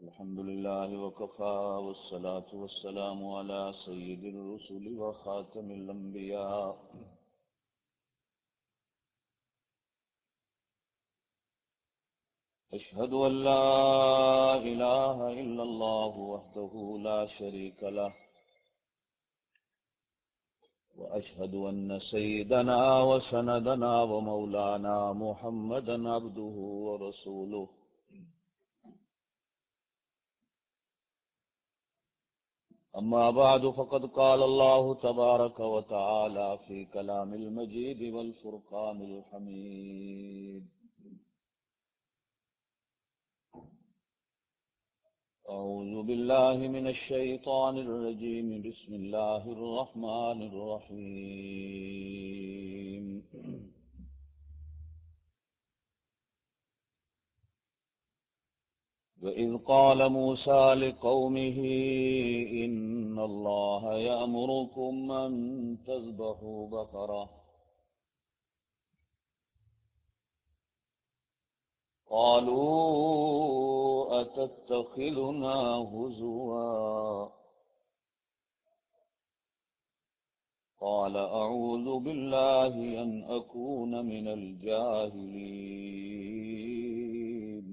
الحمد لله وكفى والصلاة والسلام على سيد الرسل وخاتم الأنبياء أشهد أن لا إله إلا الله وحده لا شريك له وأشهد أن سيدنا وسندنا ومولانا محمدا عبده ورسوله أما بعد فقد قال الله تبارك وتعالى في كلام المجيد والفرقان الحميد أعوذ بالله من الشيطان الرجيم بسم الله الرحمن الرحيم وإذ قال موسى لقومه إن الله يأمركم أن تذبحوا بقرة قالوا أتتخذنا هزوا قال أعوذ بالله أن أكون من الجاهلين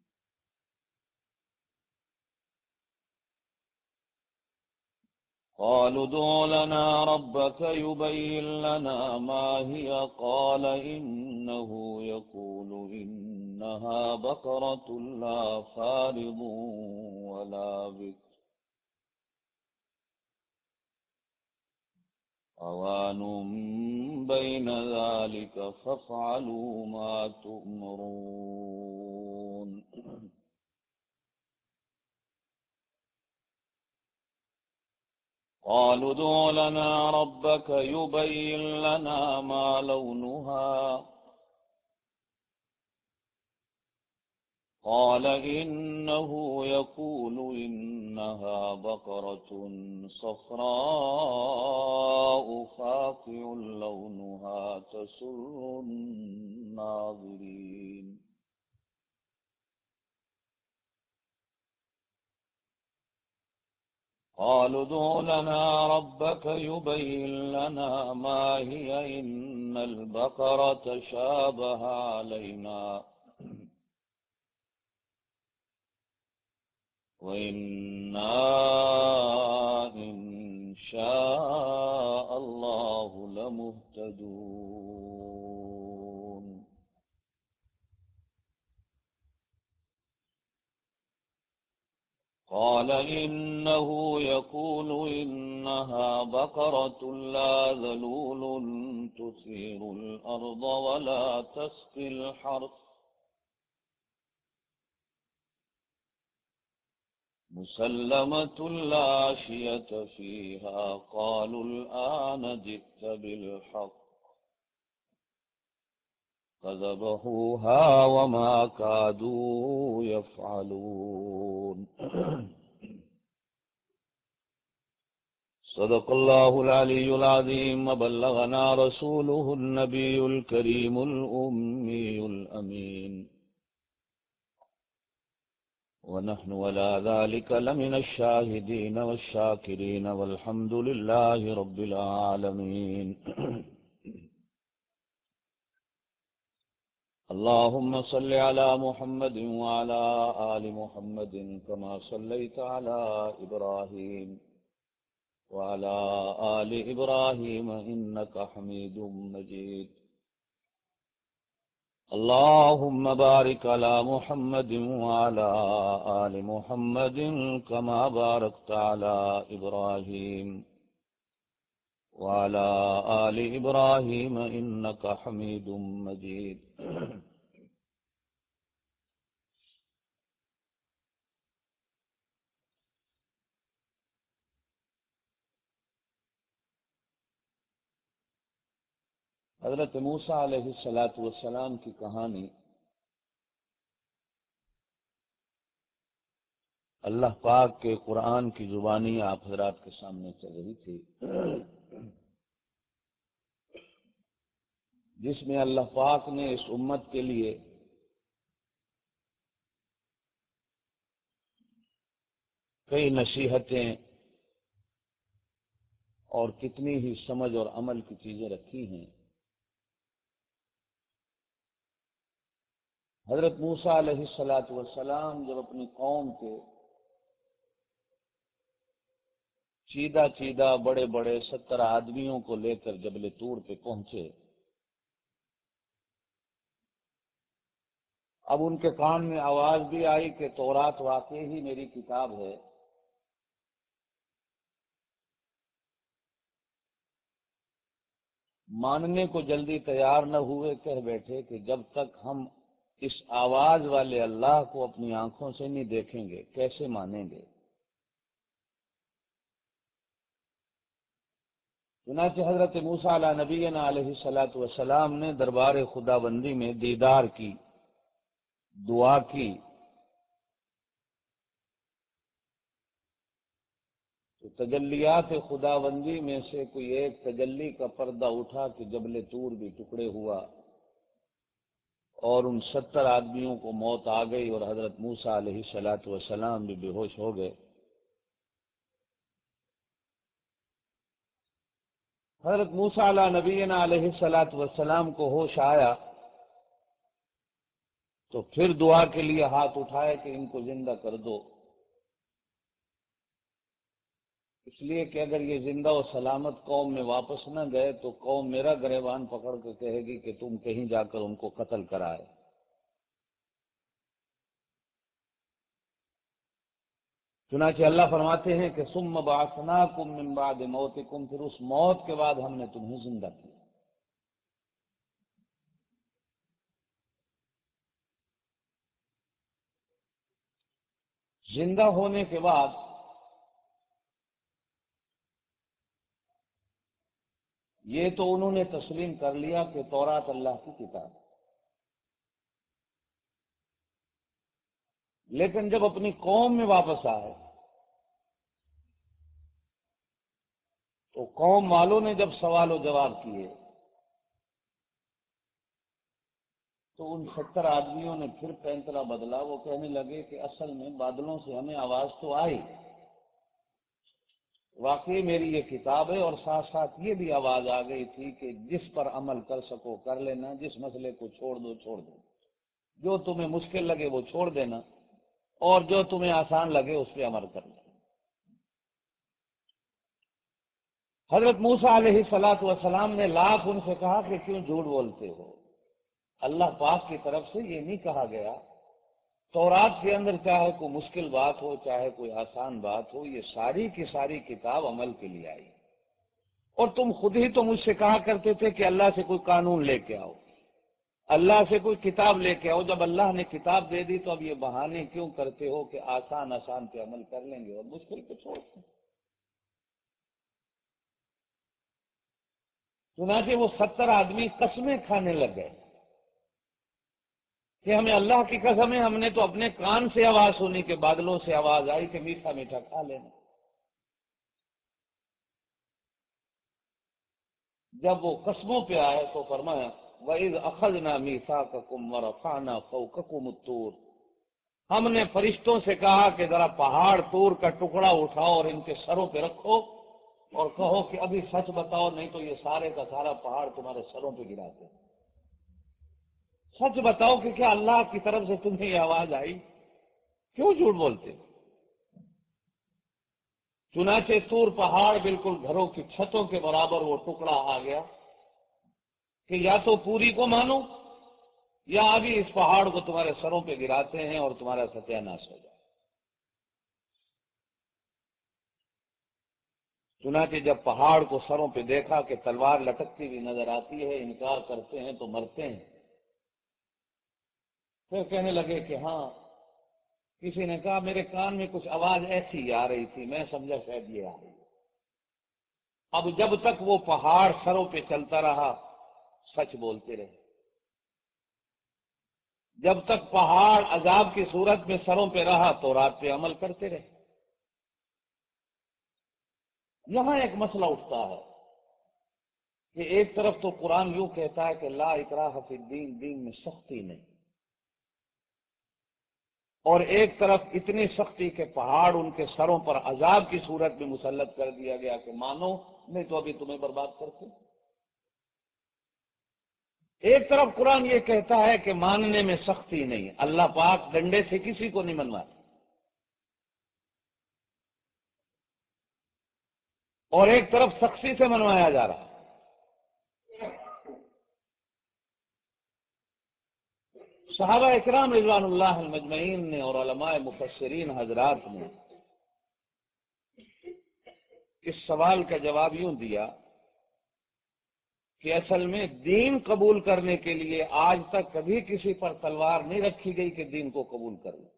قالوا ادع لنا ربك يبين لنا ما هي قال إنه يقول إنها بقرة لا فارض ولا بكر أوان بين ذلك فافعلوا ما تؤمرون قالوا ادع لنا ربك يبين لنا ما لونها قال إنه يقول إنها بقرة صفراء فاقع لونها تسر الناظرين قالوا ادع لنا ربك يبين لنا ما هي إن البقرة شابه علينا وإنا إن شاء الله لمهتدون قال إنه يقول إنها بقرة لا ذلول تثير الأرض ولا تسقي الحرث مسلمة لا شية فيها قالوا الآن جئت بالحق فذبحوها وما كادوا يفعلون صدق الله العلي العظيم وبلغنا رسوله النبي الكريم الأمي الأمين ونحن ولا ذلك لمن الشاهدين والشاكرين والحمد لله رب العالمين اللهم صل على محمد وعلى آل محمد كما صليت على إبراهيم وعلى آل إبراهيم إنك حميد مجيد اللهم بارك على محمد وعلى آل محمد كما باركت على إبراهيم وعلى آل إبراهيم إنك حميد مجيد حضرت موسیٰ علیہ السلام کی کہانی اللہ پاک کے قرآن کی زبانی آپ حضرات کے سامنے چل رہی تھی، جس میں اللہ پاک نے اس امت کے لیے کئی نصیحتیں اور کتنی ہی سمجھ اور عمل کی چیزیں رکھی ہیں۔ حضرت موسیٰ علیہ السلام جب اپنی قوم کے چیدہ چیدہ بڑے بڑے 70 آدمیوں کو لے کر جبل طور پہ پہنچے، اب ان کے کان میں آواز بھی آئی کہ تورات واقعی ہی میری کتاب ہے۔ ماننے کو جلدی تیار نہ ہوئے، کہہ بیٹھے کہ جب تک ہم اس آواز والے اللہ کو اپنی آنکھوں سے نہیں دیکھیں گے کیسے مانیں گے۔ چنانچہ حضرت موسیٰ علیہ نبینا علیہ السلام نے دربار خدا بندی میں دیدار کی، دعا کی، تو تجلیات خدا بندی میں سے کوئی ایک تجلی کا پردہ اٹھا کہ جبل طور بھی ٹکڑے ہوا اور ان 70 آدمیوں کو موت آ گئی اور حضرت موسیٰ علیہ السلام بھی بے ہوش ہو گئے۔ حضرت موسیٰ علیہ نبینا علیہ السلام کو ہوش آیا تو پھر دعا کے لیے ہاتھ اٹھائے کہ ان کو زندہ کر دو، اس لیے کہ اگر یہ زندہ و سلامت قوم میں واپس نہ گئے تو قوم میرا گریبان پکڑ کے کہے گی کہ تم کہیں جا کر ان کو قتل کرائے۔ چنانچہ اللہ فرماتے ہیں کہ ثم بعثناکم من بعد موتکم، پھر اس موت کے بعد ہم نے تمہیں زندہ کیا۔ زندہ ہونے کے بعد یہ تو انہوں نے تسلیم کر لیا کہ تورات اللہ کی کتاب ہے، لیکن جب اپنی قوم میں واپس آئے تو قوم والوں نے جب سوال و جواب کیے تو ان 70 آدمیوں نے پھر فیصلہ بدلا۔ وہ کہنے لگے کہ اصل میں بادلوں سے ہمیں آواز تو آئی، واقعی میری یہ کتاب ہے، اور ساتھ ساتھ یہ بھی آواز آ گئی تھی کہ جس پر عمل کر سکو کر لینا، جس مسئلے کو چھوڑ دو چھوڑ دو، جو تمہیں مشکل لگے وہ چھوڑ دینا اور جو تمہیں آسان لگے اس پہ عمل کرنا۔ حضرت موسیٰ علیہ السلام نے لاکھ ان سے کہا کہ کیوں جھوٹ بولتے ہو، اللہ پاک کی طرف سے یہ نہیں کہا گیا۔ تورات کے اندر چاہے کوئی مشکل بات ہو چاہے کوئی آسان بات ہو، یہ ساری کی ساری کتاب عمل کے لیے آئی، اور تم خود ہی تو مجھ سے کہا کرتے تھے کہ اللہ سے کوئی قانون لے کے آؤ، اللہ سے کوئی کتاب لے کے آؤ۔ جب اللہ نے کتاب دے دی تو اب یہ بہانے کیوں کرتے ہو کہ آسان آسان پہ عمل کر لیں گے اور مشکل پہ چھوڑ دیں۔ چنانچہ وہ 70 آدمی قسمیں کھانے لگ گئے کہ ہمیں اللہ کی قسم ہے، ہم نے تو اپنے کان سے آواز سنی کہ بادلوں سے آواز آئی کہ میٹھا میٹھا کھا لینا۔ جب وہ قسموں پہ آئے تو فرمایا وَإِذْ أَخَذْنَا مِيثَاقَكُمْ وَرَفَعْنَا فَوْقَكُمُ الطُّورَ، ہم نے فرشتوں سے کہا کہ ذرا پہاڑ طور کا ٹکڑا اٹھاؤ اور ان کے سروں پہ رکھو اور کہو کہ ابھی سچ بتاؤ نہیں تو یہ سارے کا سارا پہاڑ تمہارے سروں پہ گرا دیں۔ سچ بتاؤ کہ کیا اللہ کی طرف سے تمہیں یہ آواز آئی، کیوں جھوٹ بولتے؟ چنانچہ طور پہاڑ بالکل گھروں کی چھتوں کے برابر وہ ٹکڑا آ گیا کہ یا تو پوری کو مانو یا ابھی اس پہاڑ کو تمہارے سروں پہ گراتے ہیں اور تمہارا ستیہ ناش ہو جائے۔ چنانچہ جب پہاڑ کو سروں پہ دیکھا کہ تلوار لٹکتی ہوئی نظر آتی ہے، انکار کرتے ہیں تو مرتے ہیں، پھر کہنے لگے کہ ہاں، کسی نے کہا میرے کان میں کچھ آواز ایسی آ رہی تھی، میں سمجھا شاید یہ آ رہی ہے۔ اب جب تک وہ پہاڑ سروں پہ چلتا رہا سچ بولتے رہے، جب تک پہاڑ عذاب کی صورت میں سروں پہ رہا تو رات پہ عمل کرتے رہے۔ یہاں ایک مسئلہ اٹھتا ہے کہ ایک طرف تو قرآن یوں کہتا ہے کہ لا اکراہ فی الدین، دین میں سختی نہیں، اور ایک طرف اتنی سختی کے پہاڑ ان کے سروں پر عذاب کی صورت میں مسلط کر دیا گیا کہ مانو نہیں تو ابھی تمہیں برباد کرتے۔ ایک طرف قرآن یہ کہتا ہے کہ ماننے میں سختی نہیں، اللہ پاک ڈنڈے سے کسی کو نہیں منواتا، اور ایک طرف سختی سے منوایا جا رہا ہے۔ صحابہ اکرام رضوان اللہ المجمعین نے اور علماء مفسرین حضرات نے اس سوال کا جواب یوں دیا کہ اصل میں دین قبول کرنے کے لیے آج تک کبھی کسی پر تلوار نہیں رکھی گئی کہ دین کو قبول کر لیں۔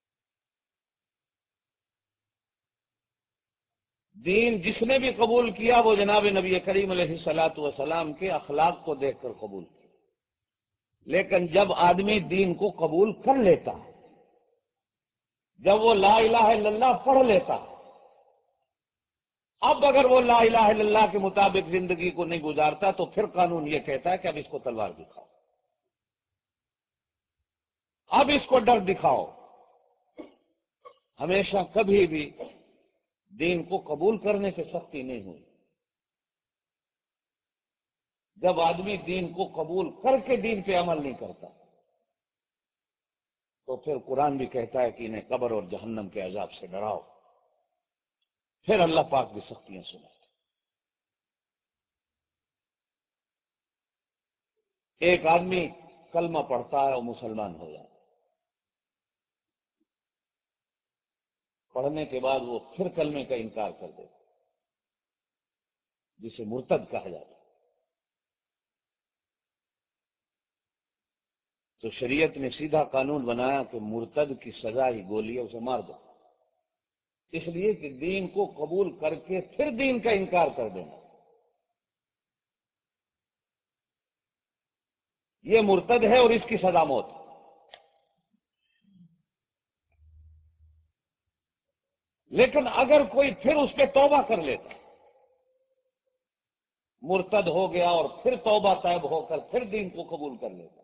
دین جس نے بھی قبول کیا وہ جناب نبی کریم علیہ الصلوۃ والسلام کے اخلاق کو دیکھ کر قبول کیا، لیکن جب آدمی دین کو قبول کر لیتا ہے، جب وہ لا الہ الا اللہ پڑھ لیتا ہے، اب اگر وہ لا الہ الا اللہ کے مطابق زندگی کو نہیں گزارتا تو پھر قانون یہ کہتا ہے کہ اب اس کو تلوار دکھاؤ، اب اس کو ڈر دکھاؤ۔ ہمیشہ کبھی بھی دین کو قبول کرنے سے سختی نہیں ہوئی۔ جب آدمی دین کو قبول کر کے دین پہ عمل نہیں کرتا تو پھر قرآن بھی کہتا ہے کہ انہیں قبر اور جہنم کے عذاب سے ڈراؤ، پھر اللہ پاک بھی سختیاں سنائے۔ ایک آدمی کلمہ پڑھتا ہے اور مسلمان ہو جاتا ہے، پڑھنے کے بعد وہ پھر کلمے کا انکار کر دیتا، جسے مرتد کہا جاتا ہے، تو شریعت نے سیدھا قانون بنایا کہ مرتد کی سزا ہی گولی ہے، اسے مار دو، اس لیے کہ دین کو قبول کر کے پھر دین کا انکار کر دینا یہ مرتد ہے اور اس کی سزا موت ہے۔ لیکن اگر کوئی پھر اس پہ توبہ کر لیتا، مرتد ہو گیا اور پھر توبہ طیب ہو کر پھر دین کو قبول کر لیتا،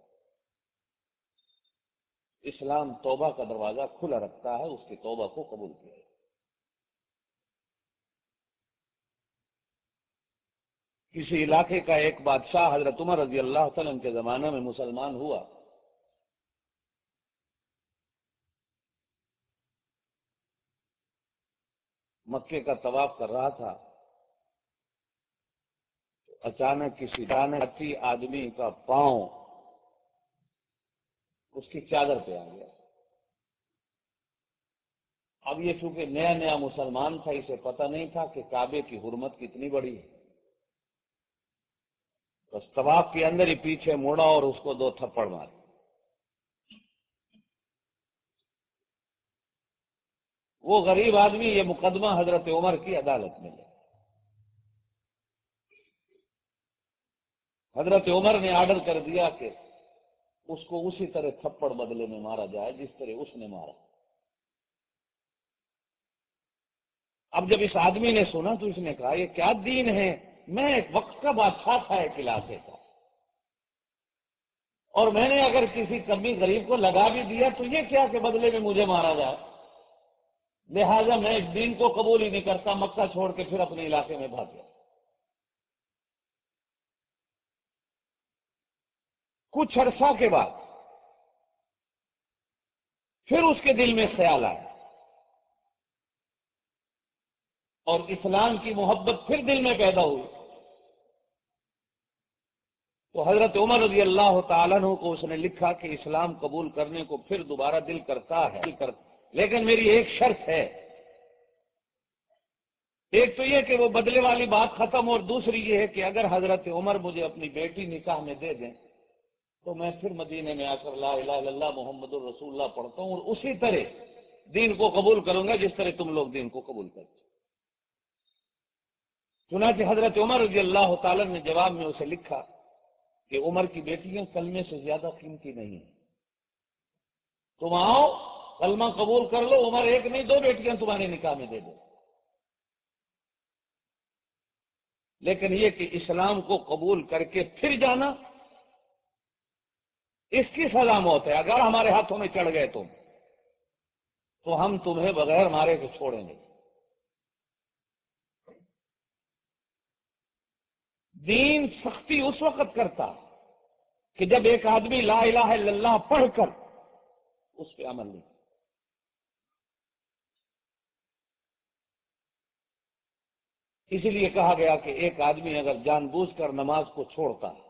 اسلام توبہ کا دروازہ کھلا رکھتا ہے، اس کی توبہ کو قبول کیا۔ کسی علاقے کا ایک بادشاہ حضرت عمر رضی اللہ تعالیٰ عنہ کے زمانے میں مسلمان ہوا، مکے کا طواف کر رہا تھا، اچانک کسی دانتی آدمی کا پاؤں اس کی چادر پہ آ گیا۔ اب یہ چونکہ نیا نیا مسلمان تھا، اسے پتہ نہیں تھا کہ کعبے کی حرمت کتنی بڑی ہے، بس طواف کے اندر ہی پیچھے مڑا اور اس کو 2 تھپڑ مارے۔ وہ غریب آدمی یہ مقدمہ حضرت عمر کی عدالت میں لے، حضرت عمر نے آرڈر کر دیا کہ اس کو اسی طرح تھپڑ بدلے میں مارا جائے جس طرح اس نے مارا۔ اب جب اس آدمی نے سنا تو اس نے کہا یہ کیا دین ہے، میں ایک وقت کا بادشاہ تھا ایک علاقے کا، اور میں نے اگر کسی کمی غریب کو لگا بھی دیا تو یہ کیا کہ بدلے میں مجھے مارا جائے، لہذا میں اس دین کو قبول ہی نہیں کرتا، مکہ چھوڑ کے پھر اپنے علاقے میں بھاگ گیا۔ کچھ عرصہ کے بعد پھر اس کے دل میں خیال آیا اور اسلام کی محبت پھر دل میں پیدا ہوئی، تو حضرت عمر رضی اللہ تعالیٰ عنہ کو اس نے لکھا کہ اسلام قبول کرنے کو پھر دوبارہ دل کرتا ہے، لیکن میری ایک شرط ہے، ایک تو یہ کہ وہ بدلے والی بات ختم، اور دوسری یہ ہے کہ اگر حضرت عمر مجھے اپنی بیٹی نکاح میں دے دیں تو میں پھر مدینے میں آ کر لا الہ الا اللہ محمد الرسول اللہ پڑھتا ہوں اور اسی طرح دین کو قبول کروں گا جس طرح تم لوگ دین کو قبول کرتے۔ چنانچہ حضرت عمر رضی اللہ تعالیٰ نے جواب میں اسے لکھا کہ عمر کی بیٹیاں کلمے سے زیادہ قیمتی نہیں ہیں، تم آؤ کلمہ قبول کر لو، عمر ایک نہیں 2 بیٹیاں تمہارے نکاح میں دے دو، لیکن یہ کہ اسلام کو قبول کر کے پھر جانا اس کی سزا موت ہے اگر ہمارے ہاتھوں میں چڑھ گئے تو۔ تو ہم تمہیں بغیر مارے کے چھوڑیں گے۔ دین سختی اس وقت کرتا کہ جب ایک آدمی لا الہ الا اللہ پڑھ کر اس پہ عمل نہیں۔ اسی لیے کہا گیا کہ ایک آدمی اگر جان بوجھ کر نماز کو چھوڑتا ہے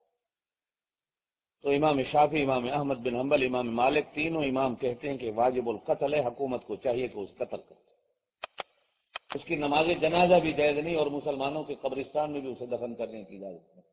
تو امام شافعی، امام احمد بن حنبل، امام مالک تینوں امام کہتے ہیں کہ واجب القتل ہے، حکومت کو چاہیے کہ اس قتل کرے۔ اس کی نماز جنازہ بھی جائز نہیں اور مسلمانوں کے قبرستان میں بھی اسے دفن کرنے کی اجازت نہیں۔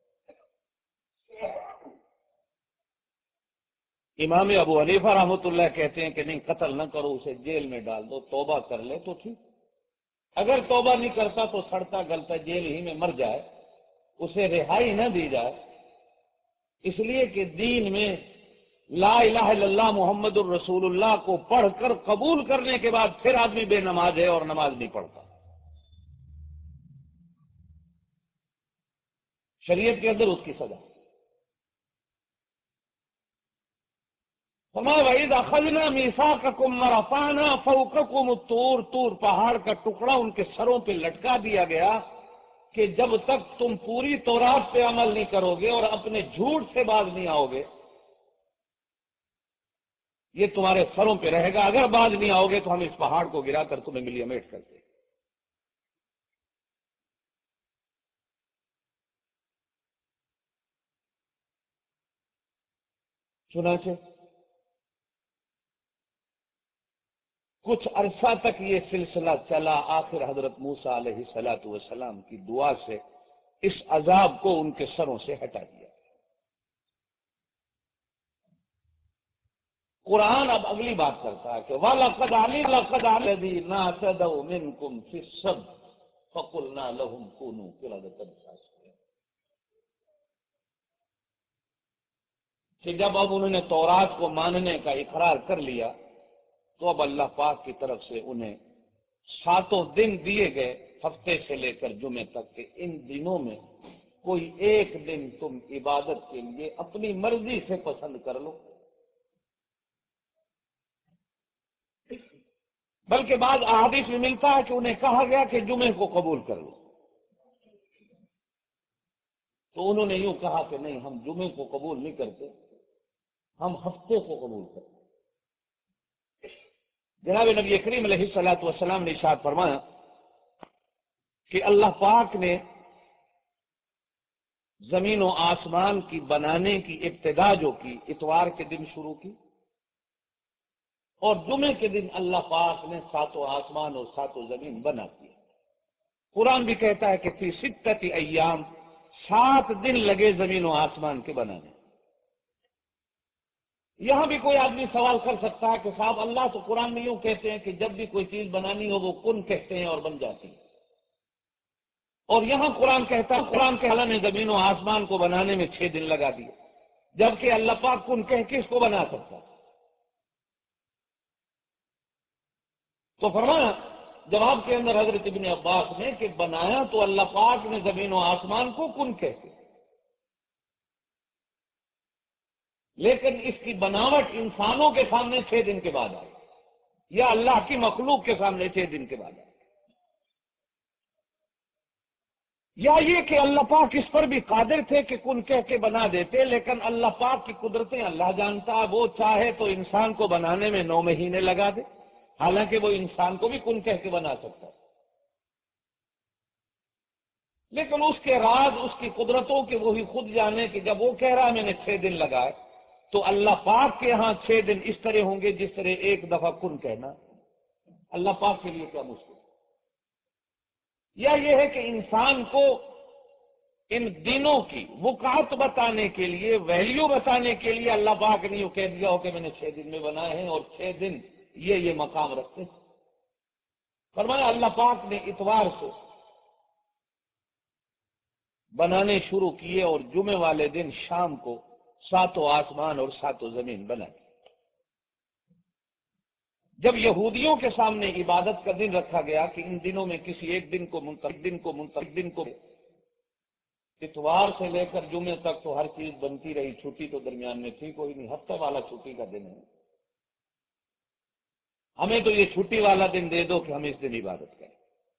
امام ابو حنیفہ رحمۃ اللہ کہتے ہیں کہ نہیں، قتل نہ کرو، اسے جیل میں ڈال دو، توبہ کر لے تو ٹھیک، اگر توبہ نہیں کرتا تو سڑتا گلتا جیل ہی میں مر جائے، اسے رہائی نہ دی جائے، اس لیے کہ دین میں لا الہ الا اللہ محمد الرسول اللہ کو پڑھ کر قبول کرنے کے بعد پھر آدمی بے نماز ہے اور نماز نہیں پڑھتا۔ شریعت کے اندر اس کی سزا۔ فرمایا وَإِذْ أَخَذْنَا مِيثَاقَكُمْ وَرَفَعْنَا فَوْقَكُمُ الطُّورَ، طور پہاڑ کا ٹکڑا ان کے سروں پہ لٹکا دیا گیا کہ جب تک تم پوری تورات پہ عمل نہیں کرو گے اور اپنے جھوٹ سے باز نہیں آؤ گے، یہ تمہارے سروں پہ رہے گا، اگر باز نہیں آؤ گے تو ہم اس پہاڑ کو گرا کر تمہیں ملی میٹ کر دیں۔ چنانچہ کچھ عرصہ تک یہ سلسلہ چلا، آخر حضرت موسیٰ علیہ الصلوۃ والسلام کی دعا سے اس عذاب کو ان کے سروں سے ہٹا دیا۔ قرآن اب اگلی بات کرتا ہے کہ وَلَقَدْ عَلِمْنَا الَّذِينَ اعْتَدَوْا مِنْكُمْ فِي السَّبْتِ فَقُلْنَا لَهُمْ كُونُوا قِرَدَةً خَاسِئِينَ، کہ جب اب انہوں نے تورات کو ماننے کا اقرار کر لیا تو اب اللہ پاک کی طرف سے انہیں 7 دن دیے گئے، ہفتے سے لے کر جمعے تک، کہ ان دنوں میں کوئی ایک دن تم عبادت کے لیے اپنی مرضی سے پسند کر لو، بلکہ بعض احادیث میں ملتا ہے کہ انہیں کہا گیا کہ جمعے کو قبول کر لو، تو انہوں نے یوں کہا کہ نہیں، ہم جمعے کو قبول نہیں کرتے، ہم ہفتے کو قبول کرتے۔ جناب نبی کریم علیہ الصلوۃ والسلام نے ارشاد فرمایا کہ اللہ پاک نے زمین و آسمان کی بنانے کی ابتدا جو کی، اتوار کے دن شروع کی، اور جمعے کے دن اللہ پاک نے 7 آسمان اور 7 زمین بنا دی۔ قرآن بھی کہتا ہے کہ فی 6 ایام، 7 دن لگے زمین و آسمان کے بنانے۔ یہاں بھی کوئی آدمی سوال کر سکتا ہے کہ صاحب اللہ تو قرآن میں یوں کہتے ہیں کہ جب بھی کوئی چیز بنانی ہو وہ کن کہتے ہیں اور بن جاتی ہے، اور یہاں قرآن کہتا ہے، قرآن کے اللہ نے زمین و آسمان کو بنانے میں 6 دن لگا دیے، جبکہ اللہ پاک کن کہہ کے اس کو بنا سکتا ہے۔ تو فرمایا جواب کے اندر حضرت ابن عباس نے کہ بنایا تو اللہ پاک نے زمین و آسمان کو کن کہتے، لیکن اس کی بناوٹ انسانوں کے سامنے 6 دن کے بعد آئی، یا اللہ کی مخلوق کے سامنے 6 دن کے بعد آئی، یا یہ کہ اللہ پاک اس پر بھی قادر تھے کہ کن کہہ کے بنا دیتے، لیکن اللہ پاک کی قدرتیں اللہ جانتا ہے، وہ چاہے تو انسان کو بنانے میں 9 مہینے لگا دے، حالانکہ وہ انسان کو بھی کن کہہ کے بنا سکتا ہے، لیکن اس کے راز، اس کی قدرتوں کے وہی خود جانے کہ جب وہ کہہ رہا ہے میں نے 6 دن لگائے، تو اللہ پاک کے ہاں 6 دن اس طرح ہوں گے جس طرح ایک دفعہ کن کہنا اللہ پاک کے لیے کیا مشکل ہے۔ یا یہ ہے کہ انسان کو ان دنوں کی وقعت بتانے کے لیے، ویلیو بتانے کے لیے اللہ پاک نے یوں کہہ دیا ہو کہ میں نے 6 دن میں بنائے ہیں، اور 6 دن یہ مقام رکھتے ہیں۔ فرمایا اللہ پاک نے اتوار سے بنانے شروع کیے اور جمعے والے دن شام کو 7 آسمان اور 7 زمین بنائی۔ جب یہودیوں کے سامنے عبادت کا دن رکھا گیا کہ ان دنوں میں کسی ایک دن کو منتخب، اتوار سے لے کر جمعے تک تو ہر چیز بنتی رہی، چھٹی تو درمیان میں تھی کوئی نہیں، ہفتے والا چھٹی کا دن ہے، ہمیں تو یہ چھٹی والا دن دے دو کہ ہم اس دن عبادت کریں۔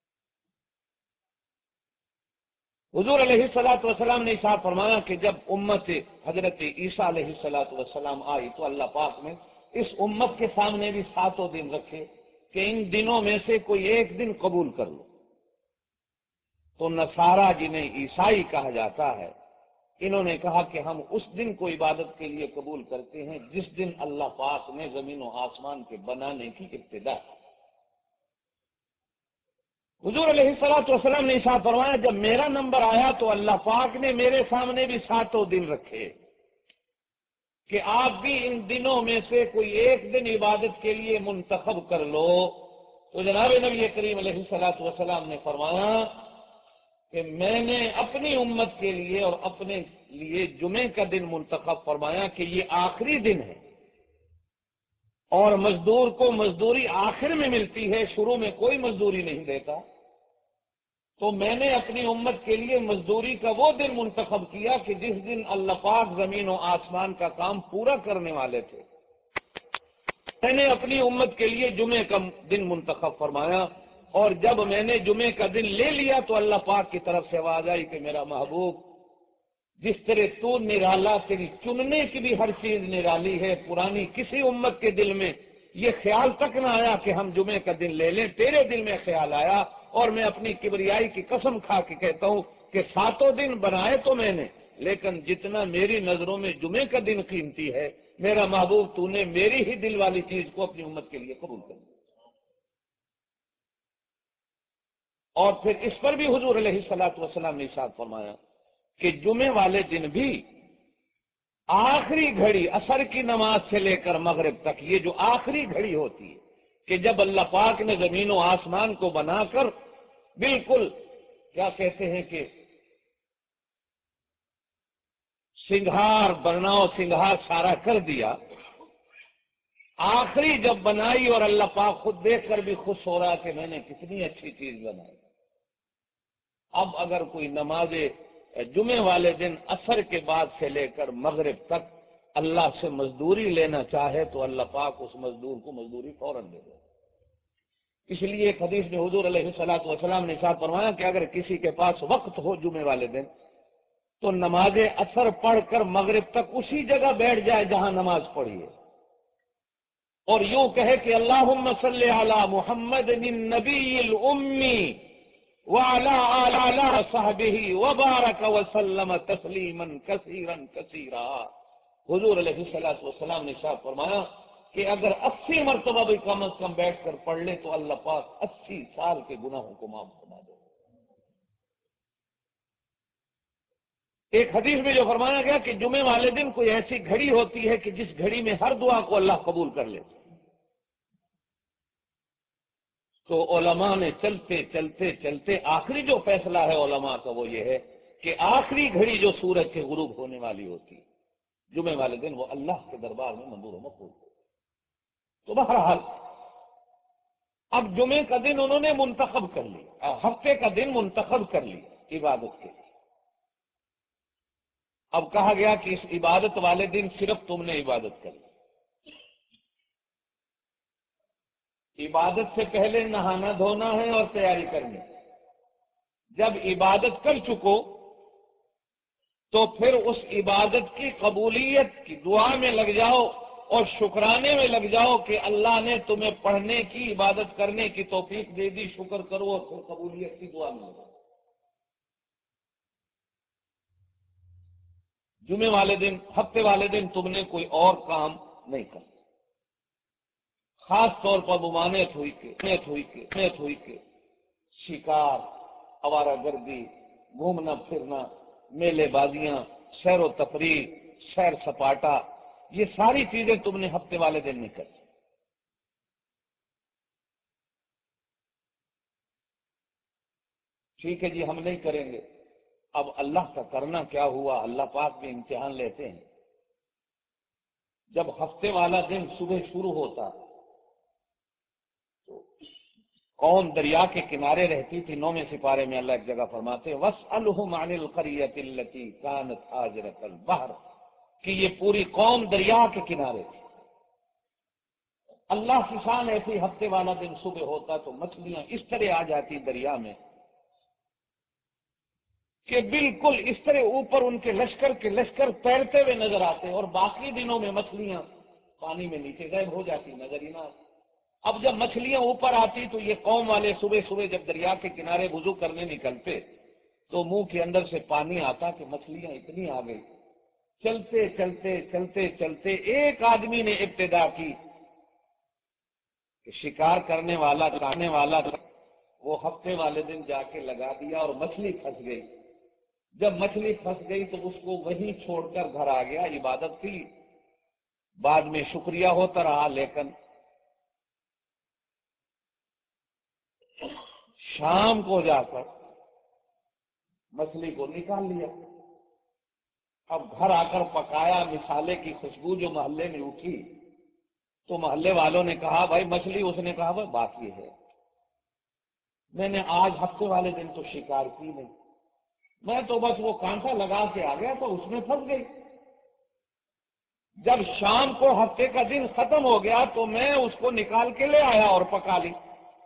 حضور علیہ الصلوۃ والسلام نے ارشاد فرمایا کہ جب امت حضرت عیسیٰ علیہ الصلوۃ والسلام آئی تو اللہ پاک نے اس امت کے سامنے بھی 7 دن رکھے کہ ان دنوں میں سے کوئی ایک دن قبول کر لو۔ تو نصارہ جنہیں عیسائی کہا جاتا ہے، انہوں نے کہا کہ ہم اس دن کو عبادت کے لیے قبول کرتے ہیں جس دن اللہ پاک نے زمین و آسمان کے بنانے کی ابتدا کی۔ حضور علیہ الصلوۃ والسلام نے ارشاد فرمایا جب میرا نمبر آیا تو اللہ پاک نے میرے سامنے بھی 7 دن رکھے کہ آپ بھی ان دنوں میں سے کوئی ایک دن عبادت کے لیے منتخب کر لو۔ تو جناب نبی کریم علیہ الصلوۃ والسلام نے فرمایا کہ میں نے اپنی امت کے لیے اور اپنے لیے جمعے کا دن منتخب فرمایا کہ یہ آخری دن ہے، اور مزدور کو مزدوری آخر میں ملتی ہے، شروع میں کوئی مزدوری نہیں دیتا۔ تو میں نے اپنی امت کے لیے مزدوری کا وہ دن منتخب کیا کہ جس دن اللہ پاک زمین و آسمان کا کام پورا کرنے والے تھے۔ میں نے اپنی امت کے لیے جمعے کا دن منتخب فرمایا، اور جب میں نے جمعے کا دن لے لیا تو اللہ پاک کی طرف سے آواز آئی کہ میرا محبوب، جس طرح تو نرالا، تیری چننے کی بھی ہر چیز نرالی ہے، پرانی کسی امت کے دل میں یہ خیال تک نہ آیا کہ ہم جمعے کا دن لے لیں، تیرے دل میں خیال آیا۔ اور میں اپنی کبریائی کی قسم کھا کے کہتا ہوں کہ 7 دن بنائے تو میں نے، لیکن جتنا میری نظروں میں جمعے کا دن قیمتی ہے، میرا محبوب تو نے میری ہی دل والی چیز کو اپنی امت کے لیے قبول کر لیا۔ اور پھر اس پر بھی حضور علیہ الصلوۃ والسلام نے ارشاد فرمایا کہ جمعے والے دن بھی آخری گھڑی عصر کی نماز سے لے کر مغرب تک، یہ جو آخری گھڑی ہوتی ہے کہ جب اللہ پاک نے زمین و آسمان کو بنا کر بالکل کیا کہتے ہیں کہ سنگھار بناؤ سنگھار سارا کر دیا، آخری جب بنائی اور اللہ پاک خود دیکھ کر بھی خوش ہو رہا کہ میں نے کتنی اچھی چیز بنائی۔ اب اگر کوئی نماز جمعے والے دن عصر کے بعد سے لے کر مغرب تک اللہ سے مزدوری لینا چاہے تو اللہ پاک اس مزدور کو مزدوری فوراً دے دے۔ اس لیے ایک حدیث میں حضور علیہ الصلوۃ والسلام نے ارشاد فرمایا کہ اگر کسی کے پاس وقت ہو جمعے والے دن تو نماز عصر پڑھ کر مغرب تک اسی جگہ بیٹھ جائے جہاں نماز پڑھی ہے، اور یوں کہے کہ اللہم صلی علی محمد النبی الامی وعلی آلہ وصحبہ وبارک وسلم تسلیما کثیرا کثیرا۔ حضور علیہ الصلوۃ والسلام نے ارشاد فرمایا کہ اگر 80 مرتبہ بھی کم از کم بیٹھ کر پڑھ لے تو اللہ پاک 80 سال کے گناہوں کو معاف فرما دے۔ ایک حدیث میں جو فرمایا گیا کہ جمعے والے دن کوئی ایسی گھڑی ہوتی ہے کہ جس گھڑی میں ہر دعا کو اللہ قبول کر لیتا۔ تو علماء نے چلتے چلتے چلتے آخری جو فیصلہ ہے علماء کا وہ یہ ہے کہ آخری گھڑی جو سورج کے غروب ہونے والی ہوتی جمعے والے دن وہ اللہ کے دربار میں منظور و مقبول ہو۔ تو بہرحال اب جمعے کا دن انہوں نے منتخب کر لیا، ہفتے کا دن منتخب کر لیا عبادت کے لیے۔ اب کہا گیا کہ اس عبادت والے دن صرف تم نے عبادت کر لی۔ عبادت سے پہلے نہانا دھونا ہے اور تیاری کرنی ہے۔ جب عبادت کر چکو تو پھر اس عبادت کی قبولیت کی دعا میں لگ جاؤ اور شکرانے میں لگ جاؤ کہ اللہ نے تمہیں پڑھنے کی عبادت کرنے کی توفیق دے دی، شکر کرو اور پھر قبولیت کی دعا میں لگو۔ جمعے والے دن ہفتے والے دن تم نے کوئی اور کام نہیں کرنا، خاص طور پر ممانعت ہوئی کہ شکار، آوارہ گردی، گھومنا پھرنا، میلے بازیاں، سیر و تفریح، سیر سپاٹا، یہ ساری چیزیں تم نے ہفتے والے دن نہیں کرنی۔ ٹھیک ہے جی ہم نہیں کریں گے، اب اللہ کا کرنا کیا ہوا، اللہ پاک بھی امتحان لیتے ہیں۔ جب ہفتے والا دن صبح شروع ہوتا تو قوم دریا کے کنارے رہتی تھی، 9ویں سپارے میں اللہ ایک جگہ فرماتے ہیں وَاسْأَلْهُمْ عَنِ الْقَرْيَةِ الَّتِي كَانَتْ حَاضِرَةَ الْبَحْرِ کہ یہ پوری قوم دریا کے کنارے تھی۔ اللہ کی شان ایسی، ہفتے والا دن صبح ہوتا تو مچھلیاں اس طرح آ جاتی دریا میں کہ بالکل اس طرح اوپر ان کے لشکر تیرتے ہوئے نظر آتے، اور باقی دنوں میں مچھلیاں پانی میں نیچے غائب ہو جاتی، نظر ہی نہ آتی۔ اب جب مچھلیاں اوپر آتی تو یہ قوم والے صبح صبح جب دریا کے کنارے وضو کرنے نکلتے تو منہ کے اندر سے پانی آتا کہ مچھلیاں اتنی آ گئی۔ چلتے چلتے چلتے چلتے ایک آدمی نے ابتدا کی کہ شکار کرنے والا وہ ہفتے والے دن جا کے لگا دیا اور مچھلی پھنس گئی۔ جب مچھلی پھنس گئی تو اس کو وہیں چھوڑ کر گھر آ گیا عبادت کی، بعد میں شکریہ ہوتا رہا، لیکن شام کو جا کر مچھلی کو نکال لیا۔ اب گھر آ کر پکایا، مسالے کی خوشبو جو محلے میں اٹھی تو محلے والوں نے کہا بھائی مچھلی، اس نے کہا بھائی باقی ہے، میں نے آج ہفتے والے دن تو شکار کی نہیں، میں تو بس وہ کانٹا لگا کے آ گیا تو اس میں پھنس گئی۔ جب شام کو ہفتے کا دن ختم ہو گیا تو میں اس کو نکال کے لے آیا اور پکا لی۔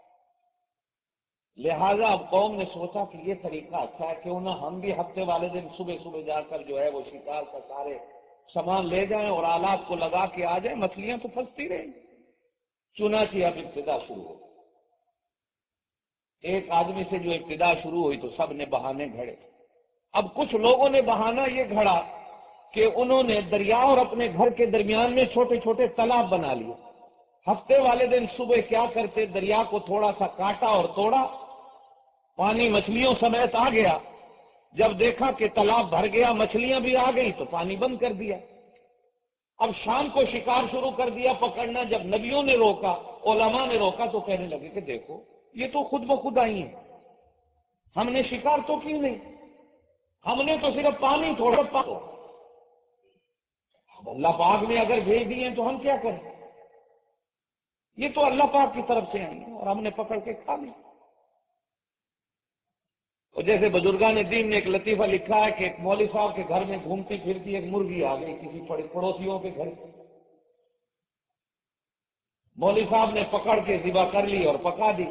لہذا اب قوم نے سوچا کہ یہ طریقہ اچھا ہے، کیوں نہ ہم بھی ہفتے والے دن صبح صبح جا کر جو ہے وہ شکار کا سارے سامان لے جائیں اور آلات کو لگا کے آ جائیں، مچھلیاں تو پھنستی رہیں۔ چنانچہ اب ابتدا شروع ہو، ایک آدمی سے جو ابتدا شروع ہوئی تو سب نے بہانے گھڑے۔ اب کچھ لوگوں نے بہانہ یہ گھڑا کہ انہوں نے دریا اور اپنے گھر کے درمیان میں چھوٹے چھوٹے تالاب بنا لیے۔ ہفتے والے دن صبح کیا کرتے، دریا کو تھوڑا سا کاٹا اور توڑا، پانی مچھلیوں سمیت آ گیا۔ جب دیکھا کہ تالاب بھر گیا، مچھلیاں بھی آ گئی تو پانی بند کر دیا۔ اب شام کو شکار شروع کر دیا پکڑنا۔ جب نبیوں نے روکا، علماء نے روکا تو کہنے لگے کہ دیکھو یہ تو خود بخود آئی ہیں، ہم نے شکار تو کی نہیں، ہم نے تو صرف پانی تھوڑا پاؤ، اللہ پاک نے اگر بھیج دی ہیں تو ہم کیا کریں، یہ تو اللہ پاک کی طرف سے آئی ہیں اور ہم نے پکڑ کے کھا لی۔ اور جیسے بزرگان دین نے ایک لطیفہ لکھا ہے کہ ایک مولوی صاحب کے گھر میں گھومتی پھرتی ایک مرغی آ گئی کسی پڑوسیوں کے گھر۔ مولوی صاحب نے پکڑ کے ذبح کر لی اور پکا دی۔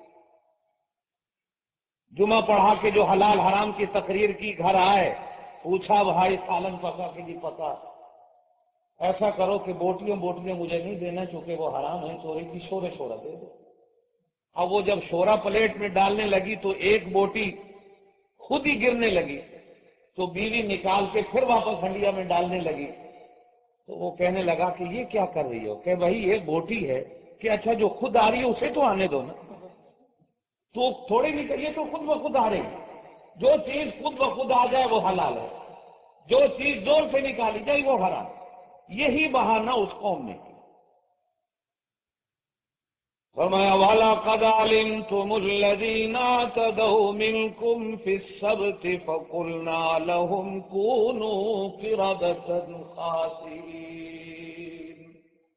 جمعہ پڑھا کے جو حلال حرام کی تقریر کی، گھر آئے، پوچھا بھائی سالن پکا کہ جی پکا، ایسا کرو کہ بوٹیاں مجھے نہیں دینا چونکہ وہ حرام ہے، چوری کی شورا دے دو۔ اب وہ جب شورا پلیٹ میں ڈالنے لگی تو ایک بوٹی خود ہی گرنے لگی، تو بیوی نکال کے پھر واپس ہنڈیا میں ڈالنے لگی۔ تو وہ کہنے لگا کہ یہ کیا کر رہی ہو؟ کہ بھائی ایک بوٹی ہے، کہ اچھا جو خود آ رہی ہے اسے تو آنے دو نا، تو تھوڑے نہیں، یہ تو خود بخود آ رہی ہے، جو چیز خود بخود آ جائے وہ حلال ہے، جو چیز زور سے نکالی جائے وہ حرام۔ یہی بہانہ اس قوم نے کیا۔ فرمایا وَلَقَدْ عَلِمْتُمُ الَّذِينَ اعْتَدَوْا مِنْكُمْ فِي السَّبْتِ فَقُلْنَا لَهُمْ كُونُوا قِرَدَةً خَاسِئِينَ۔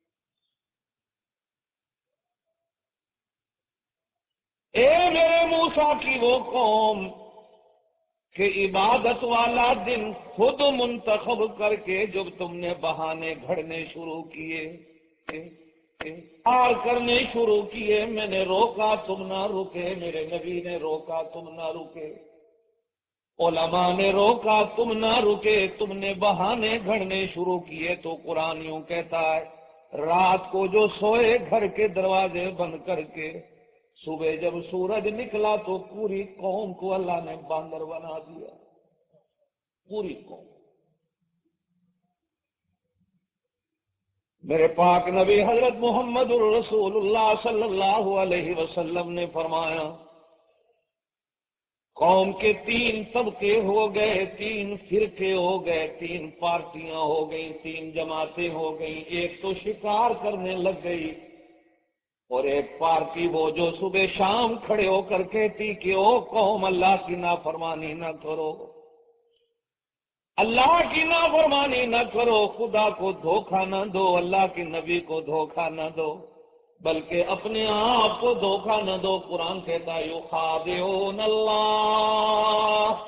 اے میرے موسیٰ کی وہ قوم کہ عبادت والا دن خود منتخب کر کے جب تم نے بہانے گھڑنے شروع کیے، پار کرنے شروع کیے، میں نے روکا تم نہ رکے، میرے نبی نے روکا تم نہ رکے، علماء نے روکا تم نہ رکے، تم نے بہانے گھڑنے شروع کیے۔ تو قرآن یوں کہتا ہے رات کو جو سوئے گھر کے دروازے بند کر کے، صبح جب سورج نکلا تو پوری قوم کو اللہ نے باندر بنا دیا، پوری قوم۔ میرے پاک نبی حضرت محمد الرسول اللہ صلی اللہ علیہ وسلم نے فرمایا قوم کے تین طبقے ہو گئے، تین فرقے ہو گئے، تین پارٹیاں ہو گئیں، تین جماعتیں ہو گئیں۔ ایک تو شکار کرنے لگ گئی، اور ایک پارٹی وہ جو صبح شام کھڑے ہو کر کہتی کہ او قوم اللہ کی نافرمانی نہ کرو، اللہ کی نافرمانی نہ کرو، خدا کو دھوکہ نہ دو، اللہ کے نبی کو دھوکہ نہ دو، بلکہ اپنے آپ کو دھوکہ نہ دو۔ قرآن کہتا ہے یخادعون اللہ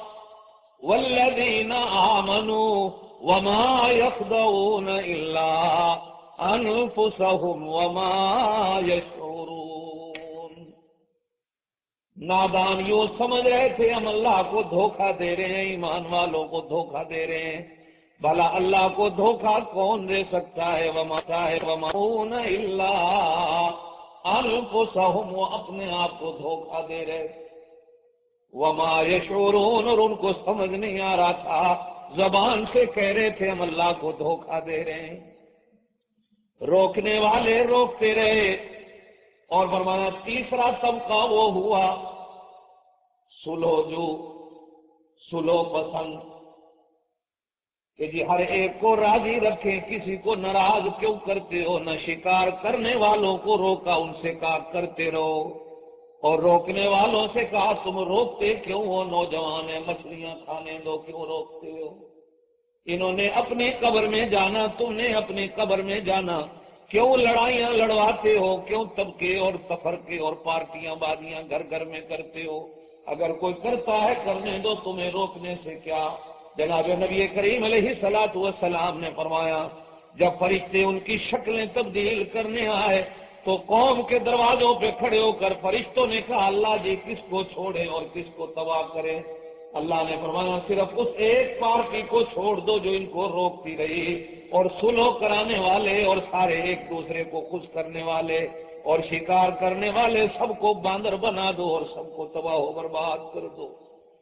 والذین آمنوا وما یخدعون الا انفسهم وما يشعرون۔ نادان یوں سمجھ رہے تھے ہم اللہ کو دھوکہ دے رہے ہیں، ایمان والوں کو دھوکہ دے رہے ہیں، بھلا اللہ کو دھوکہ کون دے سکتا ہے؟ وما الا انفسهم، وہ اپنے آپ کو دھوکہ دے رہے، وما یشعرون، اور ان کو سمجھ نہیں آ رہا تھا، زبان سے کہہ رہے تھے ہم اللہ کو دھوکہ دے رہے ہیں۔ روکنے والے روکتے رہے، اور فرمایا تیسرا طبقہ وہ ہوا سلوجو، سلو پسند، کہ جی ہر ایک کو راضی رکھیں، کسی کو ناراض کیوں کرتے ہو؟ نہ شکار کرنے والوں کو روکا، ان سے کہا کرتے رہو، اور روکنے والوں سے کہا تم روکتے کیوں ہو؟ نوجوان ہیں مچھلیاں کھانے دو، کیوں روکتے ہو؟ انہوں نے اپنی قبر میں جانا، تم نے اپنی قبر میں جانا، کیوں لڑائیاں لڑواتے ہو؟ کیوں طبقے اور تفرقے اور پارٹیاں بازیاں گھر گھر میں کرتے ہو؟ اگر کوئی کرتا ہے کرنے دو، تمہیں روکنے سے کیا؟ جناب نبی کریم علیہ الصلوۃ والسلام نے فرمایا جب فرشتے ان کی شکلیں تبدیل کرنے آئے تو قوم کے دروازوں پہ کھڑے ہو کر فرشتوں نے کہا اللہ جی کس کو چھوڑے اور کس کو تباہ کرے؟ اللہ نے فرمایا صرف اس ایک پارٹی کو چھوڑ دو جو ان کو روکتی رہی، اور سلو کرانے والے اور سارے ایک دوسرے کو خوش کرنے والے اور شکار کرنے والے سب کو باندر بنا دو اور سب کو تباہ و برباد کر دو۔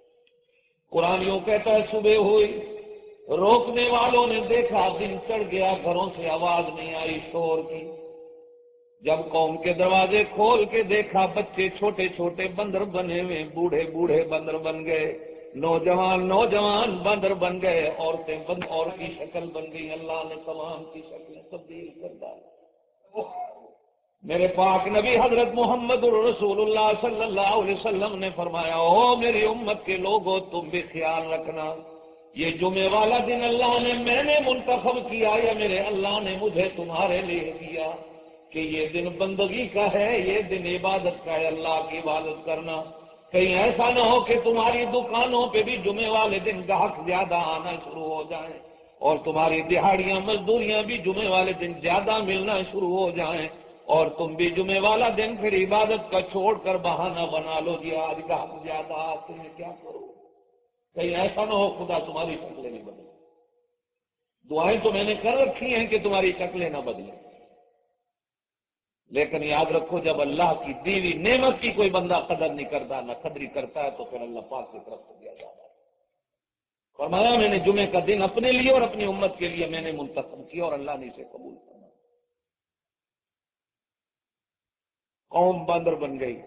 قرآن یوں کہتا ہے صبح ہوئی، روکنے والوں نے دیکھا دن چڑھ گیا، گھروں سے آواز نہیں آئی شور کی، جب قوم کے دروازے کھول کے دیکھا بچے چھوٹے چھوٹے بندر بنے ہوئے، بوڑھے بوڑھے بندر بن گئے، نوجوان نوجوان بندر بن گئے، عورتیں اور کی شکل بن گئی، اللہ نے تمام کی شکلیں تبدیل کر ڈالی۔ میرے پاک نبی حضرت محمد رسول اللہ صلی اللہ علیہ وسلم نے فرمایا او میری امت کے لوگوں تم بھی خیال رکھنا، یہ جمعے والا دن اللہ نے میں نے منتخب کیا یا میرے اللہ نے مجھے تمہارے لیے دیا کہ یہ دن بندگی کا ہے، یہ دن عبادت کا ہے، اللہ کی عبادت کرنا۔ کہیں ایسا نہ ہو کہ تمہاری دکانوں پہ بھی جمعے والے دن گاہک زیادہ آنا شروع ہو جائیں، اور تمہاری دہاڑیاں مزدوریاں بھی جمعے والے دن زیادہ ملنا شروع ہو جائیں، اور تم بھی جمعے والا دن پھر عبادت کا چھوڑ کر بہانہ بنا لو جی آج گاہک زیادہ آتے ہیں کیا کرو؟ کہیں ایسا نہ ہو خدا تمہاری شکلیں نہیں بدلیں۔ دعائیں تو میں نے کر رکھی ہیں کہ تمہاری شکلیں نہ بدلیں، لیکن یاد رکھو جب اللہ کی دیوی نعمت کی کوئی بندہ قدر نہیں کرتا، نہ قدری کرتا ہے، تو پھر اللہ پاک کی طرف سے دیا جاتا ہے۔ فرمایا میں نے جمعے کا دن اپنے لیے اور اپنی امت کے لیے میں نے منتخب کیا اور اللہ نے اسے قبول کرنا۔ قوم باندر بن گئی،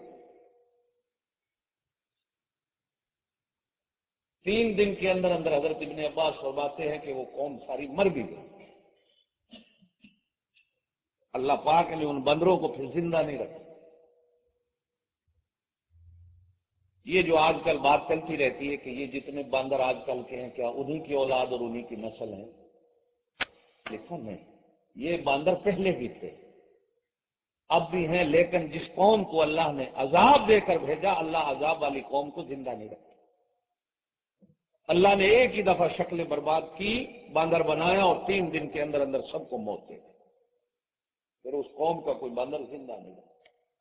3 دن کے اندر اندر حضرت ابن عباس فرماتے ہیں کہ وہ قوم ساری مر بھی گئی، اللہ پاک نے ان بندروں کو پھر زندہ نہیں رکھا۔ یہ جو آج کل بات چلتی رہتی ہے کہ یہ جتنے باندر آج کل کے ہیں کیا انہی کی اولاد اور انہی کی نسل ہے؟ دیکھو نہیں، یہ باندر پہلے بھی تھے اب بھی ہیں، لیکن جس قوم کو اللہ نے عذاب دے کر بھیجا اللہ عذاب والی قوم کو زندہ نہیں رکھا۔ اللہ نے ایک ہی دفعہ شکلیں برباد کی، باندر بنایا اور 3 دن کے اندر اندر سب کو موت دے دی، پھر اس قوم کا کوئی باندر زندہ نہیں رہا۔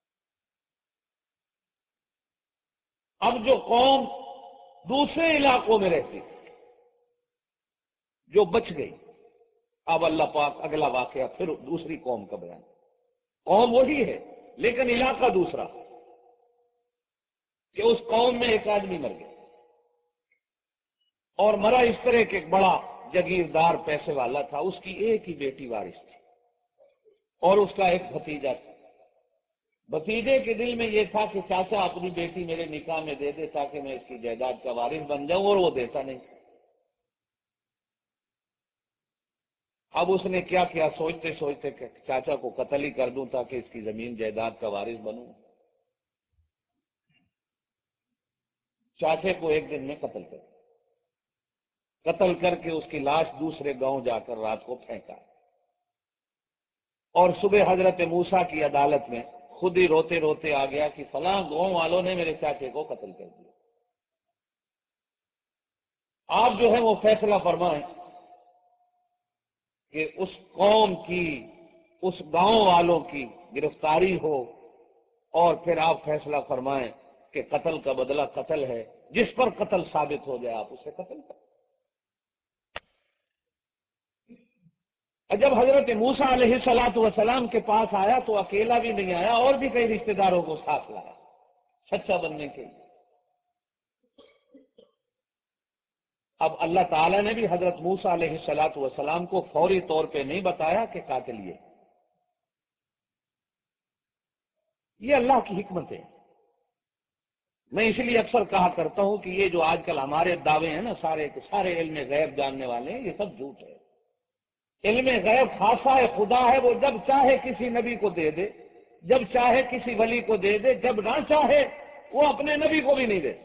اب جو قوم دوسرے علاقوں میں رہتی جو بچ گئی، اب اللہ پاک اگلا واقعہ پھر دوسری قوم کا بیان، قوم وہی ہے لیکن علاقہ دوسرا، کہ اس قوم میں ایک آدمی مر گیا اور مرا اس طرح کہ ایک بڑا جگیردار پیسے والا تھا، اس کی ایک ہی بیٹی وارث تھی اور اس کا ایک بھتیجا تھا۔ بھتیجے کے دل میں یہ تھا کہ چاچا اپنی بیٹی میرے نکاح میں دے دے تاکہ میں اس کی جائیداد کا وارث بن جاؤں، اور وہ دیتا نہیں۔ اب اس نے کیا کیا، سوچتے سوچتے کہ چاچا کو قتل ہی کر دوں تاکہ اس کی زمین جائیداد کا وارث بنوں۔ چاچے کو ایک دن میں قتل کر کے اس کی لاش دوسرے گاؤں جا کر رات کو پھینکا، اور صبح حضرت موسیٰ کی عدالت میں خود ہی روتے روتے آ گیا کہ فلاں گاؤں والوں نے میرے چاچے کو قتل کر دیا۔ آپ جو ہے وہ فیصلہ فرمائیں کہ اس قوم کی اس گاؤں والوں کی گرفتاری ہو اور پھر آپ فیصلہ فرمائیں کہ قتل کا بدلہ قتل ہے، جس پر قتل ثابت ہو جائے آپ اسے قتل کریں۔ جب حضرت موسیٰ علیہ الصلوۃ والسلام کے پاس آیا تو اکیلا بھی نہیں آیا، اور بھی کئی رشتہ داروں کو ساتھ لایا سچا بننے کے لیے۔ اب اللہ تعالیٰ نے بھی حضرت موسیٰ علیہ الصلوۃ والسلام کو فوری طور پہ نہیں بتایا کہ قاتل یہ اللہ کی حکمت ہے۔ میں اس لیے اکثر کہا کرتا ہوں کہ یہ جو آج کل ہمارے دعوے ہیں نا سارے علم غیب جاننے والے ہیں، یہ سب جھوٹ ہے۔ علم غیب خاصہ خدا ہے، وہ جب چاہے کسی نبی کو دے دے، جب چاہے کسی ولی کو دے دے، جب نہ چاہے وہ اپنے نبی کو بھی نہیں دے۔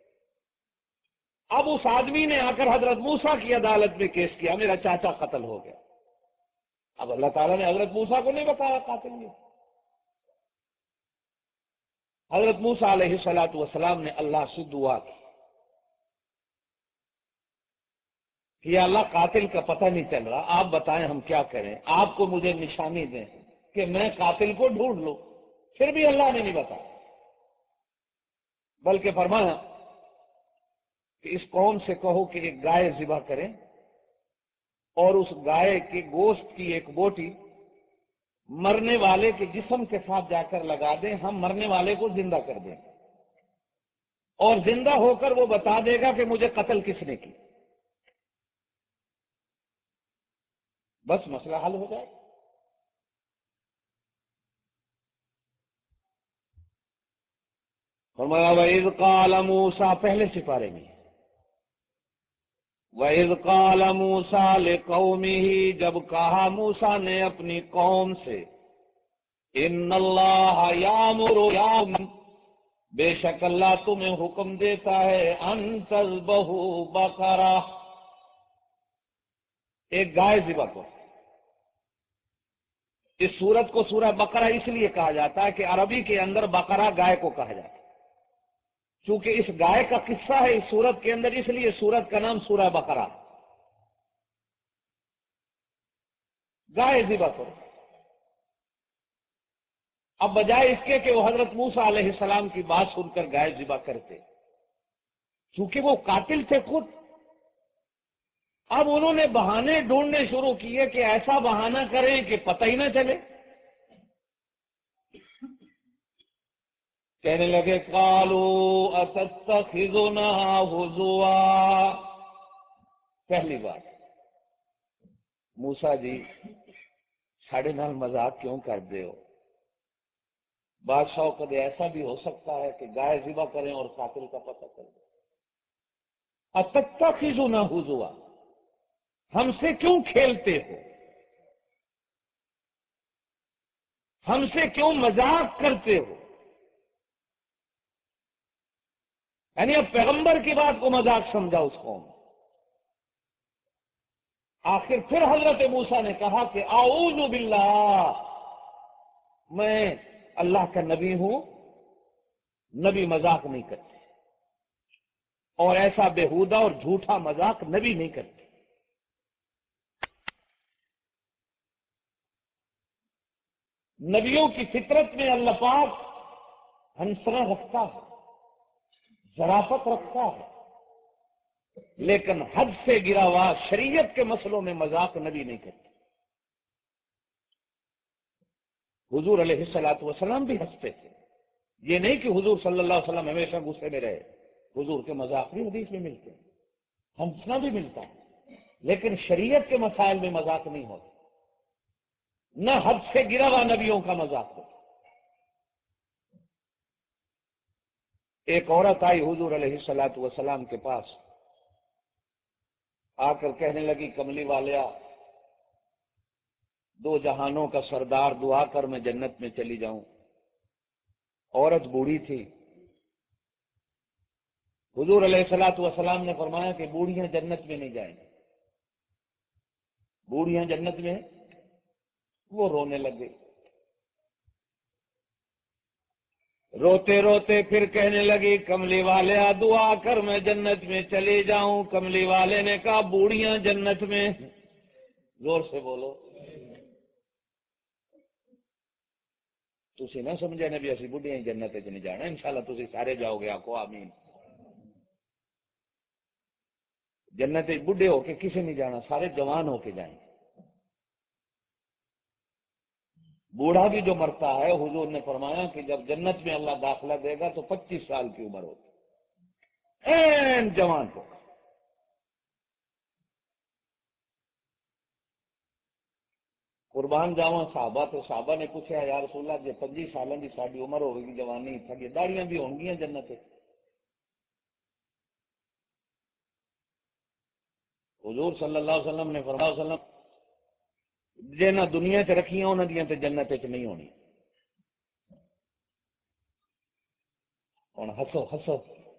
اب اس آدمی نے آ کر حضرت موسیٰ کی عدالت میں کیس کیا، میرا چاچا قتل ہو گیا۔ اب اللہ تعالیٰ نے حضرت موسیٰ کو نہیں بتایا قاتل یہ۔ حضرت موسیٰ علیہ الصلوۃ والسلام نے اللہ سے دعا کی کہ یا اللہ قاتل کا پتہ نہیں چل رہا، آپ بتائیں ہم کیا کریں، آپ کو مجھے نشانی دیں کہ میں قاتل کو ڈھونڈ لوں۔ پھر بھی اللہ نے نہیں بتایا، بلکہ فرمایا کہ اس قوم سے کہو کہ ایک گائے ذبح کریں اور اس گائے کے گوشت کی ایک بوٹی مرنے والے کے جسم کے ساتھ جا کر لگا دیں، ہم مرنے والے کو زندہ کر دیں اور زندہ ہو کر وہ بتا دے گا کہ مجھے قتل کس نے کی، بس مسئلہ حل ہو جائے۔ فرمایا وَإِذْ قَالَ مُوسَىٰ، پہلے سپارے میں وَإِذْ قَالَ مُوسَىٰ لِقَوْمِهِ، جب کہا موسیٰ نے اپنی قوم سے، ان اللہ یامر، بے شک اللہ تمہیں حکم دیتا ہے، ان تذبحوا بقرہ، ایک گائے ذبح کرو۔ اس سورت کو سورہ بقرہ اس لیے کہا جاتا ہے کہ عربی کے اندر بقرہ گائے کو کہا جاتا ہے، چونکہ اس گائے کا قصہ ہے اس سورت کے اندر، اس لیے سورت کا نام سورہ بقرہ۔ گائے ذبح کرو۔ اب بجائے اس کے کہ وہ حضرت موسیٰ علیہ السلام کی بات سن کر گائے ذبح کرتے، چونکہ وہ قاتل تھے خود، اب انہوں نے بہانے ڈھونڈنے شروع کیے کہ ایسا بہانہ کریں کہ پتہ ہی نہ چلے۔ کہنے لگے قالوا اتتخذنا ہزوا، پہلی بات موسیٰ جی ساڑھے نال مذاق کیوں کر دے ہو؟ بادشاہ کبھی ایسا بھی ہو سکتا ہے کہ گائے ذبح کریں اور قاتل کا پتہ چلے۔ اتتخذنا ہزوا، ہم سے کیوں کھیلتے ہو، ہم سے کیوں مذاق کرتے ہو؟ یعنی اب پیغمبر کی بات کو مذاق سمجھا اس قوم۔ آخر پھر حضرت موسیٰ نے کہا کہ اعوذ باللہ، میں اللہ کا نبی ہوں، نبی مذاق نہیں کرتے، اور ایسا بےہودہ اور جھوٹا مذاق نبی نہیں کرتے۔ نبیوں کی فطرت میں اللہ پاک ہنسنا رکھتا ہے، ظرافت رکھتا ہے، لیکن حد سے گرا ہوا شریعت کے مسئلوں میں مذاق نبی نہیں کرتے۔ حضور علیہ الصلوۃ والسلام بھی ہنستے تھے، یہ نہیں کہ حضور صلی اللہ علیہ وسلم ہمیشہ غصے میں رہے، حضور کے مذاق بھی حدیث میں ملتے ہیں، ہنسنا بھی ملتا ہے، لیکن شریعت کے مسائل میں مذاق نہیں ہوتا، نہ حد سے گرا ہوا نبیوں کا مذاق ہوتا۔ ایک عورت آئی حضور علیہ الصلوۃ والسلام کے پاس، آ کر کہنے لگی کملی والیا، دو جہانوں کا سردار، دعا کر میں جنت میں چلی جاؤں۔ عورت بوڑھی تھی۔ حضور علیہ الصلوۃ والسلام نے فرمایا کہ بوڑھیاں جنت میں نہیں جائیں گی، بوڑھیاں جنت میں۔ وہ رونے لگے، روتے روتے پھر کہنے لگی کملی والے دعا کر میں جنت میں چلی جاؤں۔ کملی والے نے کہا بوڑھیاں جنت میں، زور سے بولو۔ تسی نہ سمجھے نے بھی اسی بڈھیاں ہی جنت وچ نہیں جانا، انشاءاللہ تسی سارے جاؤ گے، آکھو آمین۔ جنت وچ بڈھے ہو کے کسے نہیں جانا، سارے جوان ہو کے جائیں۔ بوڑھا بھی جو مرتا ہے، حضور نے فرمایا کہ جب جنت میں اللہ داخلہ دے گا تو 25 سال کی عمر ہوتی، این جوان ہو۔ قربان جاواں صحابہ تو صحابہ نے پوچھا یا رسول اللہ جی 25 سالوں کی ساری عمر ہوئے گی، جوانی تھکی داڑیاں بھی ہون گیاں جنت وچ؟ حضور صلی اللہ علیہ وسلم نے فرمایا جنہ دنیا چ رکھیاں انہاں دیاں تے جنت وچ نہیں ہونی۔ ہن ہسو ہسو،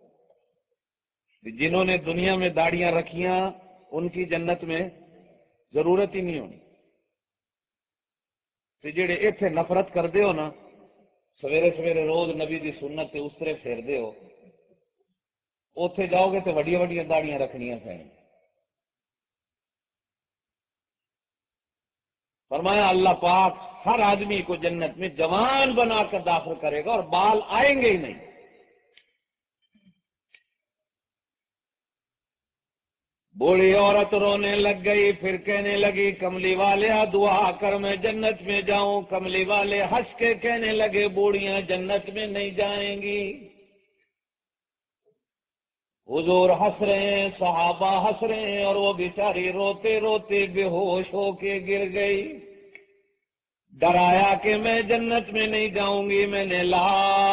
جنہوں نے دنیا میں داڑیاں رکھیاں ان کی جنت میں ضرورت ہی نہیں ہونی۔ تے جڑے ایتھے نفرت کردے ہو نا، سویرے سویرے روز نبی دی سنت تے استرے پھیردے ہو، اوتھے جاؤ گے تے وڈیاں وڈیاں داڑیاں رکھنیاں پین۔ فرمایا اللہ پاک ہر آدمی کو جنت میں جوان بنا کر داخل کرے گا اور بال آئیں گے ہی نہیں۔ بوڑھی عورت رونے لگ گئی، پھر کہنے لگی کملی والے دعا کر میں جنت میں جاؤں۔ کملی والے ہنس کے کہنے لگے بوڑھیاں جنت میں نہیں جائیں گی۔ حضور ہنس رہے ہیں، صحابہ ہنس رہے ہیں، اور وہ بیچاری روتے روتے بے ہوش ہو کے گر گئی۔ ڈرایا کہ میں جنت میں نہیں جاؤں گی، میں نے لا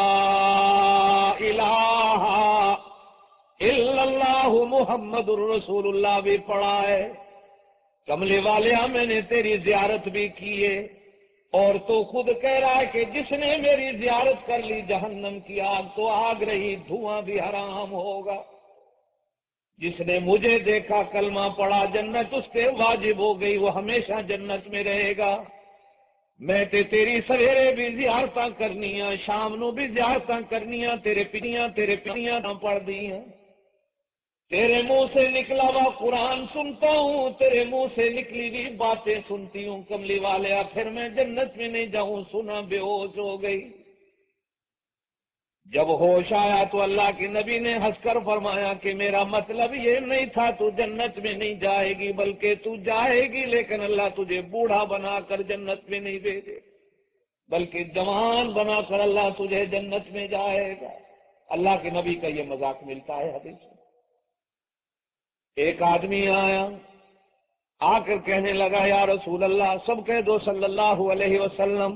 الہ الا اللہ محمد الرسول اللہ بھی پڑھا ہے۔ کملی والیا میں نے تیری زیارت بھی کی ہے، اور تو خود کہہ رہا ہے کہ جس نے میری زیارت کر لی جہنم کی آگ تو آگ رہی، دھواں بھی حرام ہوگا۔ جس نے مجھے دیکھا کلمہ پڑھا جنت اس پہ واجب ہو گئی، وہ ہمیشہ جنت میں رہے گا۔ میں تے تیری سویرے بھی زیارتاں کرنیاں، شام نو بھی زیارتاں کرنیاں، تیرے پڑیاں نہ پڑھ دیاں۔ تیرے منہ سے نکلا ہوا قرآن سنتا ہوں، تیرے منہ سے نکلی ہوئی باتیں سنتی ہوں۔ کملی والیا پھر میں جنت میں نہیں جاؤں، سنا بے ہوش ہو گئی۔ جب ہوش آیا تو اللہ کے نبی نے ہنس کر فرمایا کہ میرا مطلب یہ نہیں تھا تو جنت میں نہیں جائے گی، بلکہ تو جائے گی لیکن اللہ تجھے بوڑھا بنا کر جنت میں نہیں بھیجے، بلکہ جوان بنا کر اللہ تجھے جنت میں جائے گا۔ اللہ کے نبی کا یہ مذاق ملتا ہے حدیث میں۔ ایک آدمی آیا، آ کر کہنے لگا یا رسول اللہ، سب کہہ دو صلی اللہ علیہ وسلم،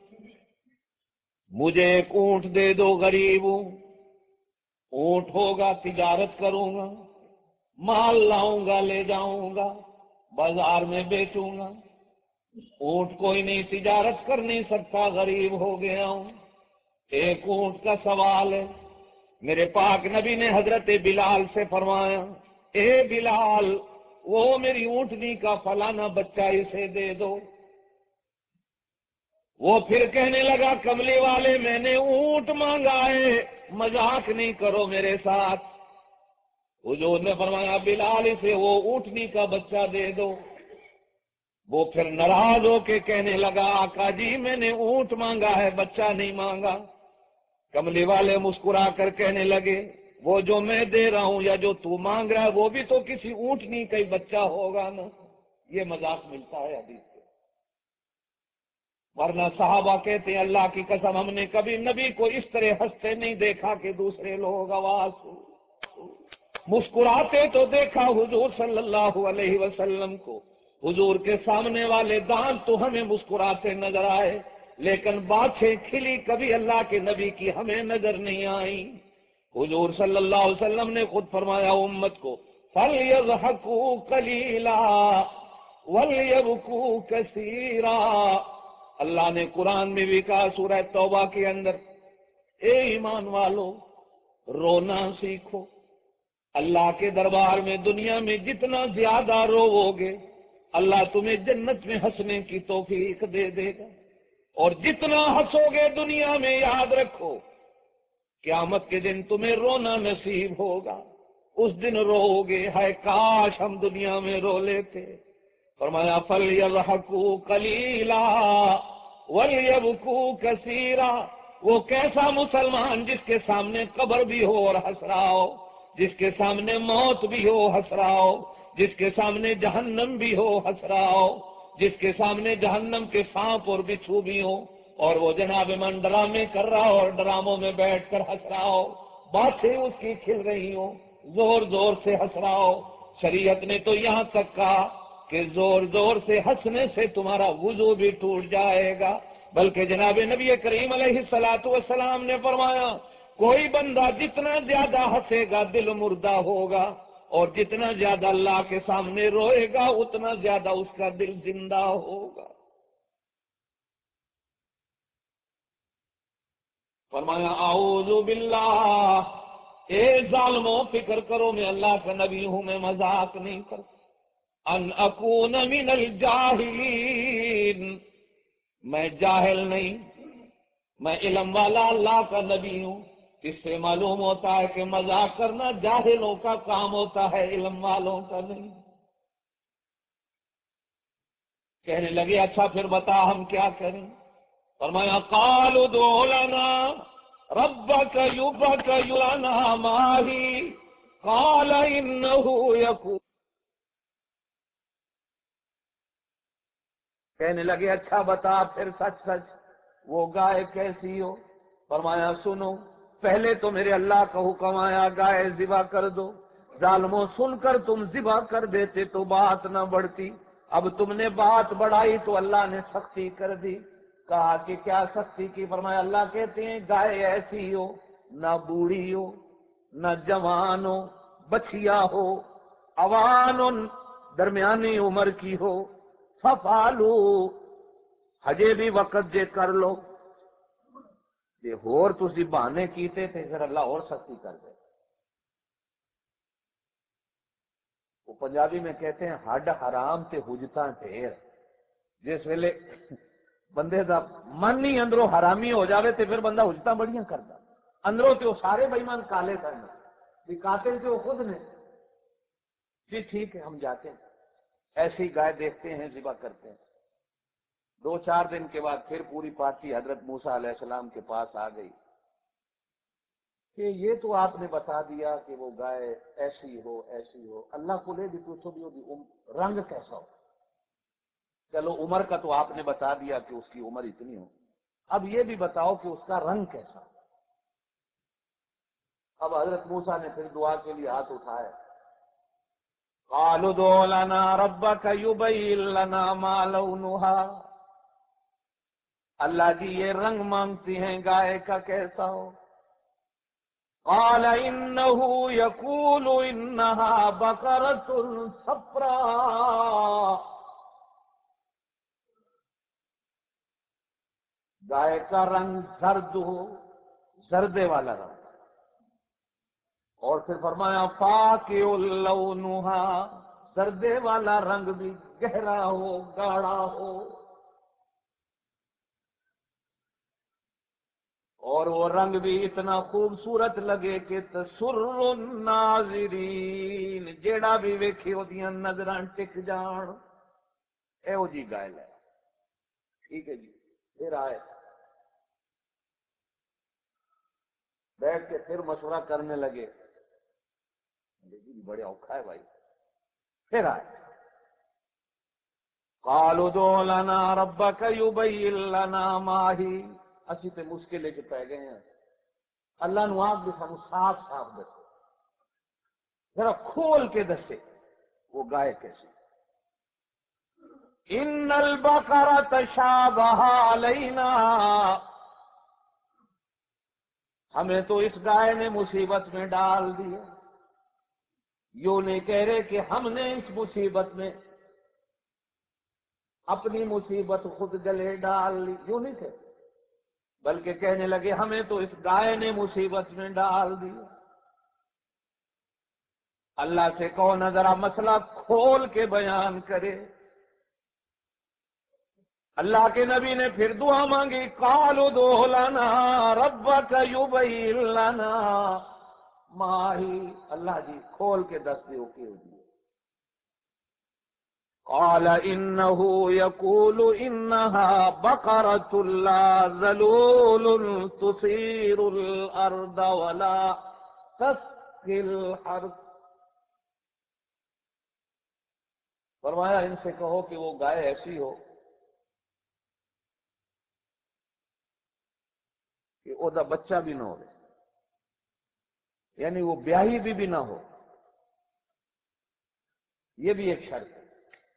مجھے ایک اونٹ دے دو، غریب ہوں، اونٹ ہوگا تجارت کروں گا، مال لاؤں گا لے جاؤں گا، بازار میں بیچوں گا۔ اونٹ کوئی نہیں تجارت کر نہیں سکتا، غریب ہو گیا ہوں، ایک اونٹ کا سوال ہے۔ میرے پاک نبی نے حضرت بلال سے فرمایا اے بلال، وہ میری اونٹنی کا فلانا بچہ اسے دے دو۔ وہ پھر کہنے لگا کملی والے میں نے اونٹ مانگا ہے، مذاق نہیں کرو میرے ساتھ۔ حضور نے فرمایا بلال اسے وہ اونٹنی کا بچہ دے دو۔ وہ پھر ناراض ہو کے کہنے لگا آقا جی میں نے اونٹ مانگا ہے، بچہ نہیں مانگا۔ کملی والے مسکرا کر کہنے لگے وہ جو میں دے رہا ہوں یا جو تو مانگ رہا ہے وہ بھی تو کسی اونٹنی کا ہی بچہ ہوگا نا۔ یہ مذاق ملتا ہے حدیث سے۔ ورنہ صحابہ کہتے ہیں اللہ کی قسم ہم نے کبھی نبی کو اس طرح ہنستے نہیں دیکھا کہ دوسرے لوگ آواز مسکراتے تو دیکھا حضور صلی اللہ علیہ وسلم کو۔ حضور کے سامنے والے دانت تو ہمیں مسکراتے نظر آئے، لیکن باتیں کھلی کبھی اللہ کے نبی کی ہمیں نظر نہیں آئی۔ حضور صلی اللہ علیہ وسلم نے خود فرمایا امت کو فَلْيَضْحَكُوا قَلِيلًا وَلْيَبْكُوا كَثِيرًا۔ اللہ نے قرآن میں بھی کہا سورہ توبہ کے اندر اے ایمان والو رونا سیکھو۔ اللہ کے دربار میں دنیا میں جتنا زیادہ روو گے اللہ تمہیں جنت میں ہنسنے کی توفیق دے دے گا، اور جتنا ہنسو گے دنیا میں یاد رکھو قیامت کے دن تمہیں رونا نصیب ہوگا۔ اس دن رو گے ہائے کاش ہم دنیا میں رو لیتے۔ فرمایا فَلْيَضْحَكُوا قَلِيلًا وَلْيَبْكُوا كَثِيرًا، وہ کیسا مسلمان جس کے سامنے قبر بھی ہو اور ہنس رہا ہو، جس کے سامنے موت بھی ہو ہنس رہا ہو، جس کے سامنے جہنم بھی ہو ہنس رہا ہو، جس کے سامنے جہنم کے سانپ اور بچھو بھی ہو، اور وہ جناب من ڈرامے کر رہا ہو اور ڈراموں میں بیٹھ کر ہنس رہا ہو، باتیں اس کی کھل رہی ہوں، زور زور سے ہنس رہا ہو۔ شریعت نے تو یہاں تک کہا کہ زور زور سے ہنسنے سے تمہارا وضو بھی ٹوٹ جائے گا، بلکہ جناب نبی کریم علیہ الصلوۃ والسلام نے فرمایا کوئی بندہ جتنا زیادہ ہنسے گا دل مردہ ہوگا، اور جتنا زیادہ اللہ کے سامنے روئے گا اتنا زیادہ اس کا دل زندہ ہوگا۔ فرمایا اعوذ باللہ، اے ظالموں فکر کرو میں اللہ کا نبی ہوں، میں مذاق نہیں کرتا، ان اکون من الجاہلین، میں جاہل نہیں، میں علم والا اللہ کا نبی ہوں۔ اس سے معلوم ہوتا ہے کہ مذاق کرنا جاہلوں کا کام ہوتا ہے، علم والوں کا نہیں۔ کہنے لگے اچھا پھر بتا ہم کیا کریں؟ فرمایا قالوا ادع لنا ربك يبين لنا ما هي قال انه يقول، کہنے لگے اچھا بتا پھر سچ سچ وہ گائے کیسی ہو؟ فرمایا سنو، پہلے تو میرے اللہ کا حکم آیا گائے ذبح کر دو، ظالموں سن کر تم ذبح کر دیتے تو بات نہ بڑھتی، اب تم نے بات بڑھائی تو اللہ نے سختی کر دی۔ کہا کہ کیا سختی کی؟ فرمایا اللہ کہتے ہیں گائے ایسی ہو نہ بوڑھی ہو نہ جوان ہو، بچیا ہو، اوان درمیانی عمر کی ہو، ففالو ہجے بھی وقت جے کر لو، جے ہور تسی بہانے کیتے تھے پھر اللہ اور سختی کر دے۔ وہ پنجابی میں کہتے ہیں ہڈ حرام تے حجتاں ڈھیر، جس ویلے بندے دا من ہی اندروں حرامی ہو جاوے تے پھر بندہ حجتاں بڑیاں کردا، اندروں تے وہ سارے بے ایمان کالے سن، بھی قاتل تے وہ خود نے۔ جی ٹھیک ہے ہم جاتے ہیں، ایسی گائے دیکھتے ہیں ذبح کرتے ہیں۔ دو چار دن کے بعد پھر پوری پارٹی حضرت موسیٰ علیہ السلام کے پاس آ گئی کہ یہ تو آپ نے بتا دیا کہ وہ گائے ایسی ہو ایسی ہو، اللہ کو لے بھی پوچھو بھی رنگ کیسا ہو؟ چلو عمر کا تو آپ نے بتا دیا کہ اس کی عمر اتنی ہو، اب یہ بھی بتاؤ کہ اس کا رنگ کیسا ہو؟ اب حضرت موسیٰ نے پھر دعا کے لیے ہاتھ اٹھائے، قالوا ادع لنا ربك يبين لنا ما لونها، اللہ جی یہ رنگ مانگتی ہیں گائے کا کیسا ہو؟ قال انه يقول انها بقرة صفراء، گائے کا رنگ زرد ہو، زردے والا رنگ، اور پھر فرمایا فاقع لونها، زردے والا رنگ بھی گہرا ہو گاڑھا ہو، اور وہ رنگ بھی اتنا خوبصورت لگے کہ تسر الناظرین، جیڑا بھی ویکھے اودیاں نظراں ٹک جان، ایہو جی گائے لے۔ ٹھیک ہے جی، پھر آئے بیٹھ کے پھر مشورہ کرنے لگے، جی بڑے اوکھا ہے بھائی۔ پھر آئے قالوا ادع لنا ربك يبين لنا ما هي، اسی تے مشکل وچ پی گئے ہیں، اللہ نو آگ بھی سانو صاف صاف دسے، ذرا کھول کے دسے وہ گائے کیسی۔ ان البقرة تشابه علينا، ہمیں تو اس گائے نے مصیبت میں ڈال دیا، یوں نہیں کہہ رہے کہ ہم نے اس مصیبت میں اپنی مصیبت خود گلے ڈال لی، یوں نہیں کہتے، بلکہ کہنے لگے ہمیں تو اس گائے نے مصیبت میں ڈال دیا۔ اللہ سے کہو نہ ذرا مسئلہ کھول کے بیان کرے۔ اللہ کے نبی نے پھر دعا مانگی، قالوا ادع لنا ربك يبين لنا ما هي، اللہ جی کھول کے دس دیو کہ ہوگی۔ قال انه يقول انها بقرة لا ذلول تثير الارض ولا تسقي الحرث. فرمایا ان سے کہو کہ وہ گائے ایسی ہو کہ اودا بچہ بھی نہ ہو، یعنی وہ بیاہی بھی نہ ہو. یہ بھی ایک شرط ہے.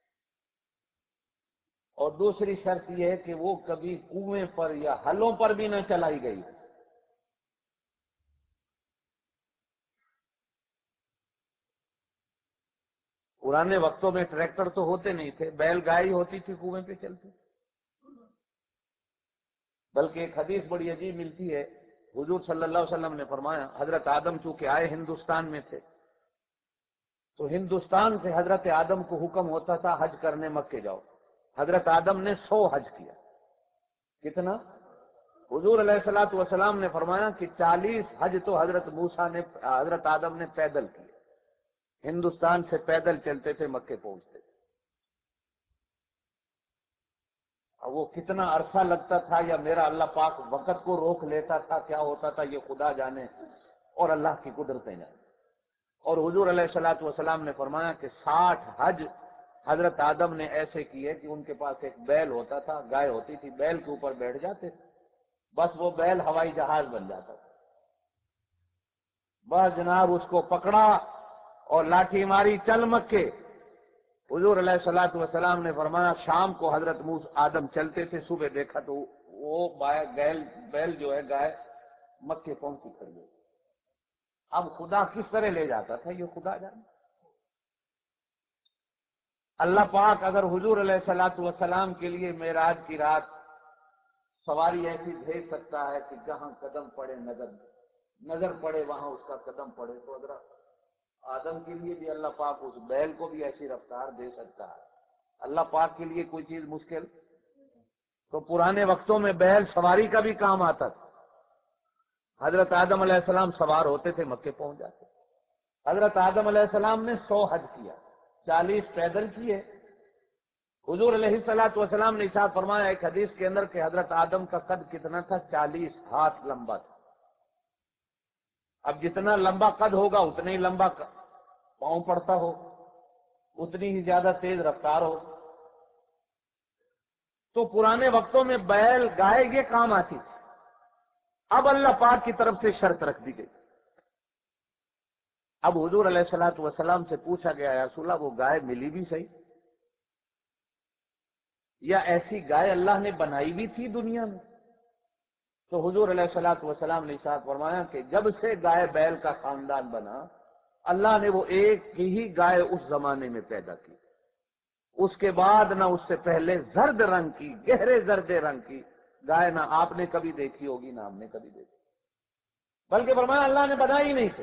اور دوسری شرط یہ ہے کہ وہ کبھی کنویں پر یا ہلوں پر بھی نہ چلائی گئی. پرانے وقتوں میں ٹریکٹر تو ہوتے نہیں تھے، بیل گائے ہی ہوتی تھی کنویں پہ چلتی. بلکہ ایک حدیث بڑی عجیب ملتی ہے، حضور صلی اللہ علیہ وسلم نے فرمایا، حضرت آدم چونکہ آئے ہندوستان میں تھے تو ہندوستان سے حضرت آدم کو حکم ہوتا تھا حج کرنے مکے جاؤ. حضرت آدم نے 100 حج کیا. کتنا؟ حضور علیہ الصلوۃ والسلام نے فرمایا کہ 40 حج تو حضرت آدم نے پیدل کیے. ہندوستان سے پیدل چلتے تھے، مکے پہنچتے تھے. اب وہ کتنا عرصہ لگتا تھا یا میرا اللہ پاک وقت کو روک لیتا تھا، کیا ہوتا تھا یہ خدا جانے اور اللہ کی قدرتیں جانے. اور حضور علیہ الصلوۃ والسلام نے فرمایا کہ 60 حج حضرت آدم نے ایسے کیے کہ ان کے پاس ایک بیل ہوتا تھا، گائے ہوتی تھی، بیل کے اوپر بیٹھ جاتے تھے، بس وہ بیل ہوائی جہاز بن جاتا تھا. بس جناب اس کو پکڑا اور لاٹھی ماری، چل مکے. حضور علیہ الصلوۃ والسلام نے فرمایا شام کو حضرت آدم چلتے تھے، صبح دیکھا تو وہ بیل جو ہے گائے مکے پہنچی کھڑی ہے. اب خدا کس طرح لے جاتا تھا یہ خدا جانے. اللہ پاک اگر حضور علیہ الصلوۃ والسلام کے لیے معراج کی رات سواری ایسی بھیج سکتا ہے کہ جہاں قدم پڑے نظر پڑے وہاں اس کا قدم پڑے، تو حضرت آدم کے لیے بھی اللہ پاک اس بیل کو بھی ایسی رفتار دے سکتا ہے. اللہ پاک کے لیے کوئی چیز مشکل؟ تو پرانے وقتوں میں بیل سواری کا بھی کام آتا تھا. حضرت آدم علیہ السلام سوار ہوتے تھے، مکے پہنچ جاتے. حضرت آدم علیہ السلام نے 100 حج کیا، 40 پیدل کیے. حضور علیہ الصلوۃ والسلام نے ارشاد فرمایا ایک حدیث کے اندر کہ حضرت آدم کا قد کتنا تھا؟ 40 ہاتھ لمبا تھا. اب جتنا لمبا قد ہوگا اتنا ہی لمبا پاؤں پڑتا ہو، اتنی ہی زیادہ تیز رفتار ہو. تو پرانے وقتوں میں بیل گائے یہ کام آتی تھی. اب اللہ پاک کی طرف سے شرط رکھ دی گئی. اب حضور علیہ الصلوۃ والسلام سے پوچھا گیا یا رسول اللہ وہ گائے ملی بھی صحیح، یا ایسی گائے اللہ نے بنائی بھی تھی دنیا میں؟ تو حضور علیہ الصلوۃ والسلام نے ارشاد فرمایا کہ جب سے گائے بیل کا خاندان بنا اللہ نے وہ ایک ہی گائے اس زمانے میں پیدا کی. اس کے بعد نہ اس سے پہلے زرد رنگ کی، گہرے زرد رنگ کی گائے نہ آپ نے کبھی دیکھی ہوگی نہ ہم نے کبھی دیکھی، بلکہ فرمایا اللہ نے بنائی ہی نہیں تھے.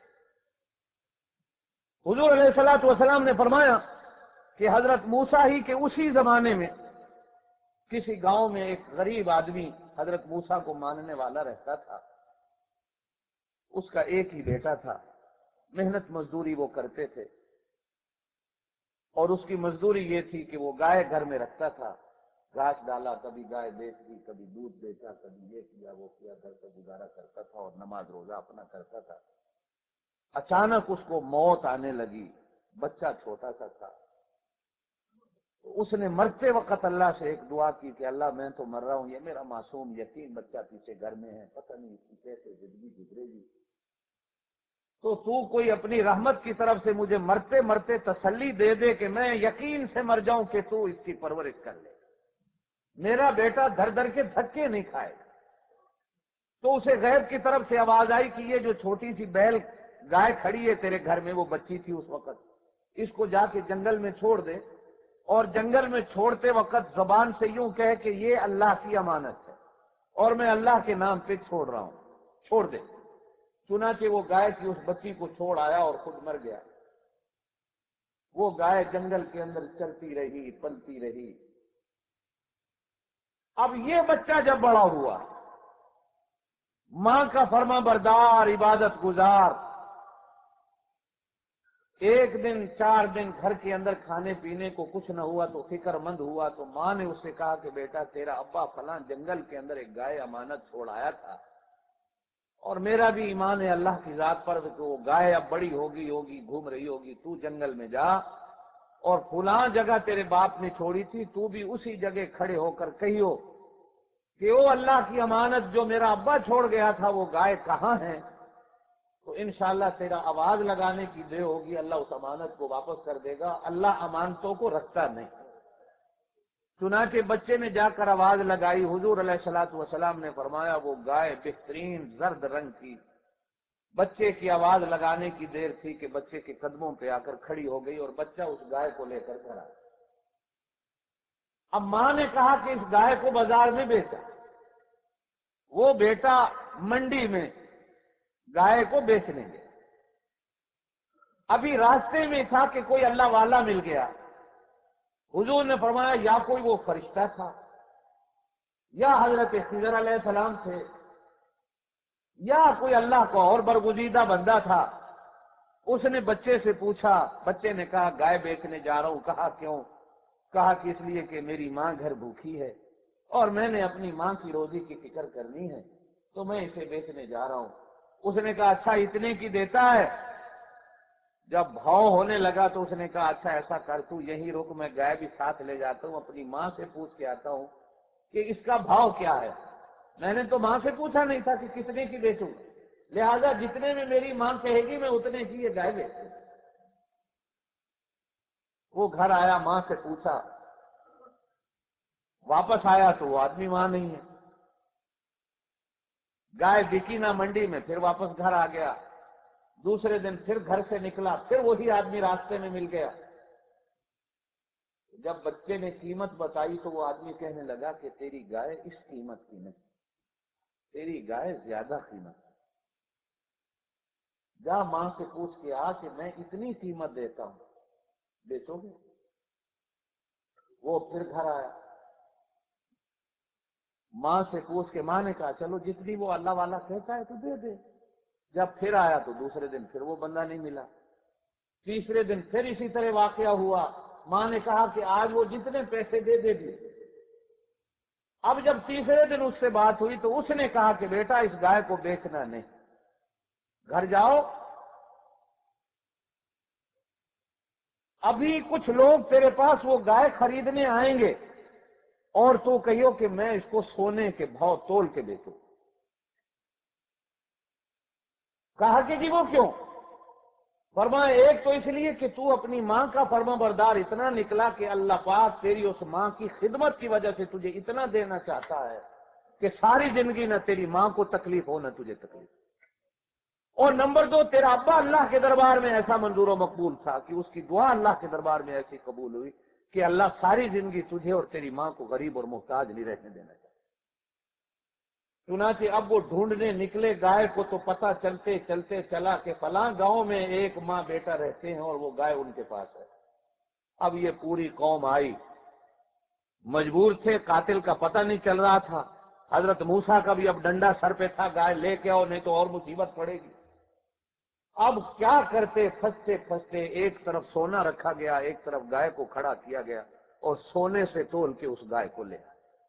حضور علیہ الصلوۃ والسلام نے فرمایا کہ حضرت موسیٰ ہی کے اسی زمانے میں کسی گاؤں میں ایک غریب آدمی حضرت موسیٰ کو ماننے والا رہتا تھا. اس کا ایک ہی بیٹا تھا، محنت مزدوری وہ کرتے تھے، اور اس کی مزدوری یہ تھی کہ وہ گائے گھر میں رکھتا تھا، گھاس ڈالا، کبھی گائے بیچ دی، کبھی دودھ بیچا، کبھی یہ کیا وہ کیا، گھر کا گزارا کرتا تھا اور نماز روزہ اپنا کرتا تھا. اچانک اس کو موت آنے لگی، بچہ چھوٹا سا تھا. اس نے مرتے وقت اللہ سے ایک دعا کی کہ اللہ میں تو مر رہا ہوں، یہ میرا معصوم یتیم بچہ پیچھے گھر میں ہے، پتہ نہیں اس کی کیسے زندگی گزرے گی، تو کوئی اپنی رحمت کی طرف سے مجھے مرتے مرتے تسلی دے دے کہ میں یقین سے مر جاؤں کہ تو اس کی پرورش کر لے، میرا بیٹا دھر دھر کے دھکے نہیں کھائے گا. تو اسے غیب کی طرف سے آواز آئی کہ یہ جو چھوٹی سی بیل گائے کھڑی ہے تیرے گھر میں، وہ بچی تھی اس وقت، اس کو جا کے جنگل میں چھوڑ دے، اور جنگل میں چھوڑتے وقت زبان سے یوں کہے کہ یہ اللہ کی امانت ہے اور میں اللہ کے نام پہ چھوڑ رہا ہوں، چھوڑ دے. چنانچہ وہ گائے کی اس بچی کو چھوڑ آیا اور خود مر گیا. وہ گائے جنگل کے اندر چلتی رہی، پلتی رہی. اب یہ بچہ جب بڑا ہوا، ماں کا فرما بردار، عبادت گزار، ایک دن 4 دن گھر کے اندر کھانے پینے کو کچھ نہ ہوا تو فکر مند ہوا، تو ماں نے اس سے کہا کہ بیٹا تیرا ابا فلاں جنگل کے اندر ایک گائے امانت چھوڑ آیا تھا، اور میرا بھی ایمان ہے اللہ کی ذات پر کہ وہ گائے اب بڑی ہوگی گھوم رہی ہوگی، تو جنگل میں جا اور فلاں جگہ تیرے باپ نے چھوڑی تھی، تو بھی اسی جگہ کھڑے ہو کر کہیو کہ او اللہ کی امانت جو میرا ابا چھوڑ گیا تھا وہ گائے کہاں ہے، تو انشاءاللہ تیرا آواز لگانے کی دیر ہوگی، اللہ اس امانت کو واپس کر دے گا، اللہ امانتوں کو رکھتا نہیں۔ چنانچہ بچے نے جا کر آواز لگائی، حضور علیہ الصلوۃ والسلام نے فرمایا وہ گائے بہترین زرد رنگ کی، بچے کی آواز لگانے کی دیر تھی کہ بچے کے قدموں پہ آ کر کھڑی ہو گئی اور بچہ اس گائے کو لے کر کھڑا۔ اب ماں نے کہا کہ اس گائے کو بازار میں بیچا، وہ بیٹا منڈی میں گائے کو بیچنے گیا، ابھی راستے میں تھا کہ کوئی اللہ والا مل گیا، حضور نے فرمایا یا کوئی وہ فرشتہ تھا یا حضرت خضر علیہ السلام تھے یا کوئی اللہ کا اور برگزیدہ بندہ تھا۔ اس نے بچے سے پوچھا، بچے نے کہا گائے بیچنے جا رہا ہوں، کہا کیوں؟ کہا کہ اس لیے کہ میری ماں گھر بھوکی ہے اور میں نے اپنی ماں کی روزی کی فکر کرنی ہے تو میں اسے بیچنے جا رہا ہوں۔ اس نے کہا اچھا اتنے کی دیتا ہے؟ جب بھاؤ ہونے لگا تو اس نے کہا اچھا ایسا کر تو یہیں رک، میں گائے بھی ساتھ لے جاتا ہوں، اپنی ماں سے پوچھ کے آتا ہوں کہ اس کا بھاؤ کیا ہے، میں نے تو ماں سے پوچھا نہیں تھا کہ کتنے کی بیچوں، لہذا جتنے میں میری ماں کہے گی میں اتنے کی یہ گائے بیچوں۔ وہ گھر آیا، ماں سے پوچھا، واپس آیا تو وہ آدمی وہاں نہیں ہے، گائے بکی نہ منڈی میں، پھر واپس گھر آ گیا، دوسرے دن پھر گھر سے نکلا، پھر وہی آدمی راستے میں مل گیا، جب بچے نے قیمت بتائی تو وہ آدمی کہنے لگا کہ تیری گائے اس قیمت کی نہیں، تیری گائے زیادہ قیمت، جا ماں سے پوچھ کے آ کہ میں اتنی قیمت دیتا ہوں، بیچو گے؟ وہ پھر گھر آیا، ماں سے پوچھ کے ماں نے کہا چلو جتنی وہ اللہ والا کہتا ہے تو دے دے، جب پھر آیا تو دوسرے دن پھر وہ بندہ نہیں ملا، تیسرے دن پھر اسی طرح واقعہ ہوا، ماں نے کہا کہ آج وہ جتنے پیسے دے دیے۔ اب جب تیسرے دن اس سے بات ہوئی تو اس نے کہا کہ بیٹا اس گائے کو بیچنا نہیں، گھر جاؤ، ابھی کچھ لوگ تیرے پاس وہ گائے خریدنے آئیں گے اور تو کہیو کہ میں اس کو سونے کے بھاؤ تول کے بیچوں۔ کہا کہ جی وہ کیوں؟ فرمایا ایک تو اس لیے کہ تو اپنی ماں کا فرما بردار اتنا نکلا کہ اللہ پاک تیری اس ماں کی خدمت کی وجہ سے تجھے اتنا دینا چاہتا ہے کہ ساری زندگی نہ تیری ماں کو تکلیف ہو نہ تجھے تکلیف، اور نمبر 2 تیرا ابا اللہ کے دربار میں ایسا منظور و مقبول تھا کہ اس کی دعا اللہ کے دربار میں ایسی قبول ہوئی کہ اللہ ساری زندگی تجھے اور تیری ماں کو غریب اور محتاج نہیں رہنے دینا چاہتا۔ چنانچہ اب وہ ڈھونڈنے نکلے گائے کو تو پتہ چلتے چلتے چلا کہ فلاں گاؤں میں ایک ماں بیٹا رہتے ہیں اور وہ گائے ان کے پاس ہے۔ اب یہ پوری قوم آئی، مجبور تھے، قاتل کا پتہ نہیں چل رہا تھا، حضرت موسیٰ کا بھی اب ڈنڈا سر پہ تھا، گائے لے کے آؤ نہیں تو اور مصیبت پڑے گی۔ اب کیا کرتے، پھنستے پھنستے ایک طرف سونا رکھا گیا، ایک طرف گائے کو کھڑا کیا گیا اور سونے سے تول کے اس گائے کو لے آئے۔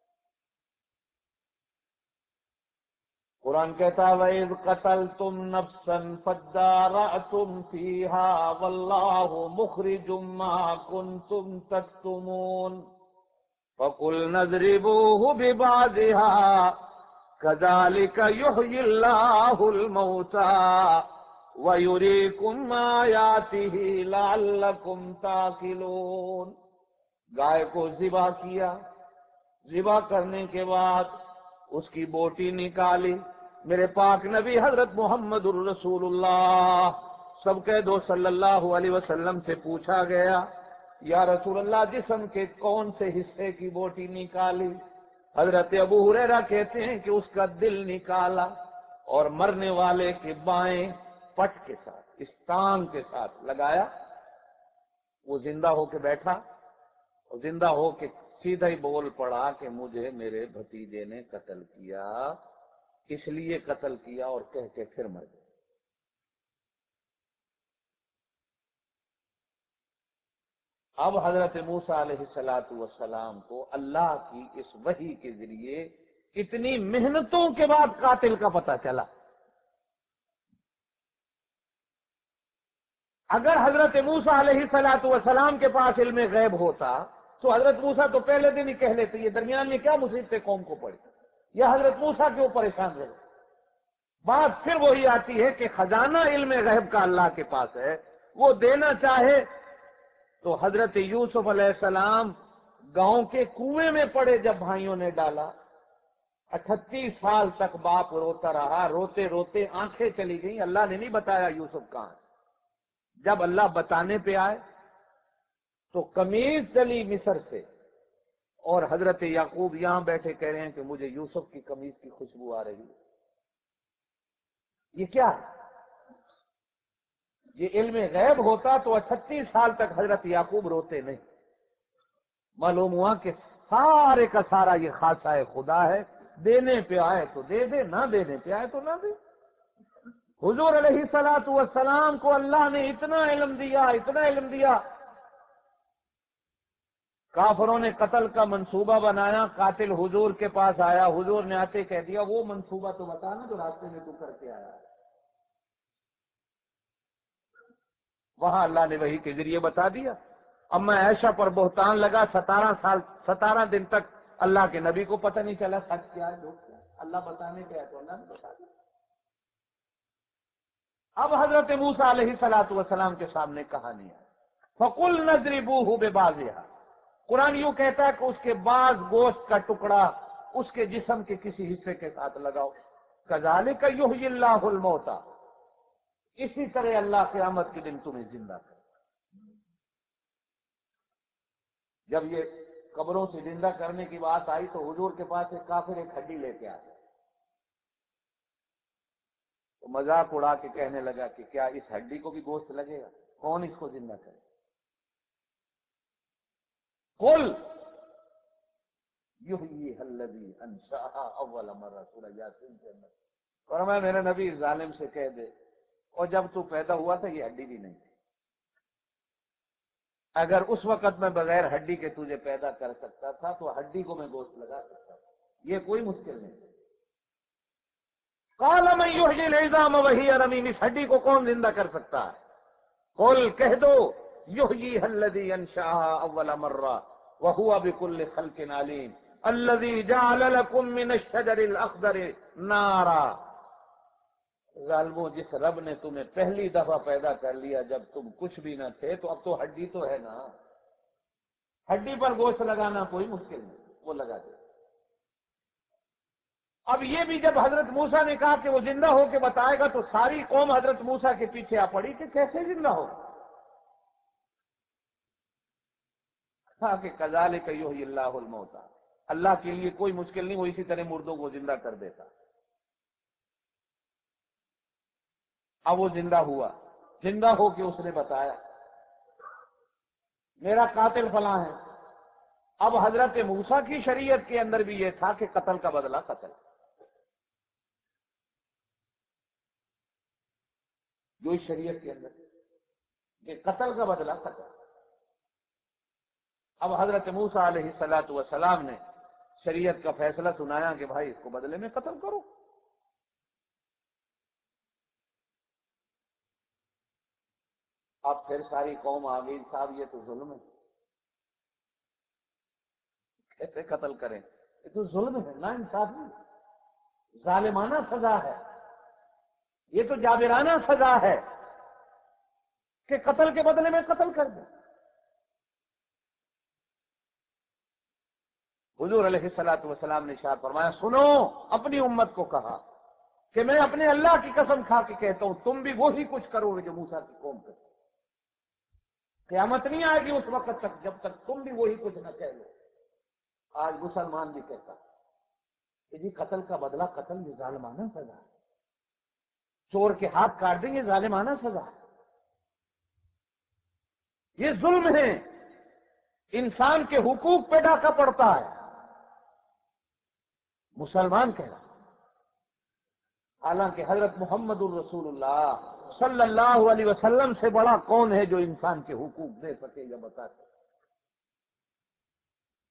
قرآن کہتا ہے وَإِذْ قَتَلْتُمْ نَفْسًا فَادَّارَأْتُمْ فِيهَا وَاللَّهُ مُخْرِجٌ مَا كُنْتُمْ تَكْتُمُونَ فَقُلْنَا اضْرِبُوهُ بِبَعْضِهَا كَذَلِكَ يُحْيِي اللَّهُ الْمَوْتَىٰ وَيُرِيكُمْ آيَاتِهِ لَعَلَّكُمْ تَعْقِلُونَ۔ گائے کو ذبح کیا، ذبح کرنے کے بعد اس کی بوٹی نکالی، میرے پاک نبی حضرت محمد الرسول اللہ سب کہہ دو صلی اللہ علیہ وسلم سے پوچھا گیا یا رسول اللہ جسم کے کون سے حصے کی بوٹی نکالی؟ حضرت ابو ہریرہ کہتے ہیں کہ اس کا دل نکالا اور مرنے والے کے بائیں پٹ کے ساتھ، اس ٹانگ کے ساتھ لگایا، وہ زندہ ہو کے بیٹھا اور زندہ ہو کے سیدھا ہی بول پڑا کہ مجھے میرے بھتیجے نے قتل کیا، اس لیے قتل کیا، اور کہہ کے پھر مر گیا۔ اب حضرت موسیٰ علیہ الصلوۃ والسلام کو اللہ کی اس وحی کے ذریعے اتنی محنتوں کے بعد قاتل کا پتہ چلا۔ اگر حضرت موسیٰ علیہ الصلوۃ والسلام کے پاس علم غیب ہوتا تو حضرت موسیٰ تو پہلے دن ہی کہہ لیتے یہ درمیان میں کیا مصیبتیں قوم کو پڑی، یا حضرت موسیٰ کیوں پریشان رہے۔ بات پھر وہی آتی ہے کہ خزانہ علم غیب کا اللہ کے پاس ہے، وہ دینا چاہے تو حضرت یوسف علیہ السلام گاؤں کے کنویں میں پڑے جب بھائیوں نے ڈالا، 38 سال تک باپ روتا رہا، روتے روتے آنکھیں چلی گئیں، اللہ نے نہیں بتایا یوسف کہاں ہے۔ جب اللہ بتانے پہ آئے تو قمیض چلی مصر سے، اور حضرت یعقوب یہاں بیٹھے کہہ رہے ہیں کہ مجھے یوسف کی قمیض کی خوشبو آ رہی ہے۔ یہ کیا ہے؟ یہ علم غیب ہوتا تو 38 سال تک حضرت یعقوب روتے نہیں۔ معلوم ہوا کہ سارے کا سارا یہ خاصہ خدا ہے، دینے پہ آئے تو دے دے، نہ دینے پہ آئے تو نہ دے۔ حضور علیہ الصلوۃ والسلام کو اللہ نے اتنا علم دیا، اتنا علم دیا، کافروں نے قتل کا منصوبہ بنایا، قاتل حضور کے پاس آیا، حضور نے آتے کہہ دیا وہ منصوبہ تو بتانا جو راستے میں تو کر کے آیا ہے۔ وہاں اللہ نے وحی کے ذریعے بتا دیا۔ اب میں عائشہ پر بہتان لگا، 17 دن تک اللہ کے نبی کو پتہ نہیں چلا سچ کیا ہے جھوٹ کیا ہے۔ اللہ بتانے کے ہے تو اللہ نے بتا دیا۔ اب حضرت موسیٰ علیہ الصلوۃ والسلام کے سامنے کہانی ہے، فَقُلْ نَضْرِبُوهُ بِبَعْضِهَا۔ قرآن یوں کہتا ہے کہ اس کے بعض گوشت کا ٹکڑا اس کے جسم کے کسی حصے کے ساتھ لگاؤ۔ كَذَلِكَ يُحْيِي اللَّهُ الْمَوْتَى، اسی طرح اللہ قیامت کے دن تمہیں زندہ کرے۔ جب یہ قبروں سے زندہ کرنے کی بات آئی تو حضور کے پاس ایک کافر ایک ہڈی لے کے آیا، تو مذاق اڑا کے کہنے لگا کہ کیا اس ہڈی کو بھی گوشت لگے گا؟ کون اس کو زندہ کرے؟ قل یحییھا الذی انشأھا اول مرہ، سورہ یاسین کے اندر فرمایا میرے نبی اس ظالم سے کہہ دے اور جب تو پیدا ہوا تھا یہ ہڈی بھی نہیں تھی، اگر اس وقت میں بغیر ہڈی کے تجھے پیدا کر سکتا تھا تو ہڈی کو میں گوشت لگا سکتا تھا، یہ کوئی مشکل نہیں۔ قال من یحیی العظام وہی رمیم، اس ہڈی کو کون زندہ کر سکتا ہے؟ قل کہہ دو یحییھا الذی انشأھا اول مرہ وہو بکل خلق علیم الذی جعل لکم من الشجر الاخضر نارا۔ ظالموں، جس رب نے تمہیں پہلی دفعہ پیدا کر لیا جب تم کچھ بھی نہ تھے تو اب تو ہڈی تو ہے نا، ہڈی پر گوشت لگانا کوئی مشکل نہیں، وہ لگا دے۔ اب یہ بھی جب حضرت موسیٰ نے کہا کہ وہ زندہ ہو کے بتائے گا تو ساری قوم حضرت موسیٰ کے پیچھے آ پڑی کہ کیسے زندہ ہو؟ کہا کہ کذالک یحیی اللہ الموتیٰ، اللہ کے لیے کوئی مشکل نہیں، وہ اسی طرح مردوں کو زندہ کر دیتا۔ اب وہ زندہ ہوا، زندہ ہو کے اس نے بتایا میرا قاتل فلاں ہے۔ اب حضرت موسیٰ کی شریعت کے اندر بھی یہ تھا کہ قتل کا بدلہ قتل، جو اس شریعت کے اندر کہ قتل کا بدلہ قتل۔ اب حضرت موسیٰ علیہ الصلوۃ والسلام نے شریعت کا فیصلہ سنایا کہ بھائی اس کو بدلے میں قتل کرو۔ اب پھر ساری قوم آ گئی، صاحب یہ تو ظلم ہے، کیسے قتل کریں؟ یہ تو ظلم ہے، نا انصافی، ظالمانہ سزا ہے، یہ تو جابرانہ سزا ہے کہ قتل کے بدلے میں قتل کر دیں۔ حضور علیہ الصلوۃ والسلام نے ارشاد فرمایا سنو، اپنی امت کو کہا کہ میں اپنے اللہ کی قسم کھا کے کہتا ہوں تم بھی وہی کچھ کرو گے جو موسیٰ کی قوم کرتی۔ قیامت نہیں آئے گی اس وقت تک جب تک تم بھی وہی کچھ نہ کہہ لو۔ آج مسلمان بھی کہتا کہ جی قتل کا بدلہ قتل، یہ ظالمانہ سزا ہے، چور کے ہاتھ کاٹ دیں، یہ ظالمانہ سزا ہے، یہ ظلم ہے، انسان کے حقوق پہ ڈاکہ پڑتا ہے۔ مسلمان کہہ رہا، حالانکہ حضرت محمد الرسول اللہ صلی اللہ علیہ وسلم سے بڑا کون ہے جو انسان کے حقوق دے سکے یا بتا سکے؟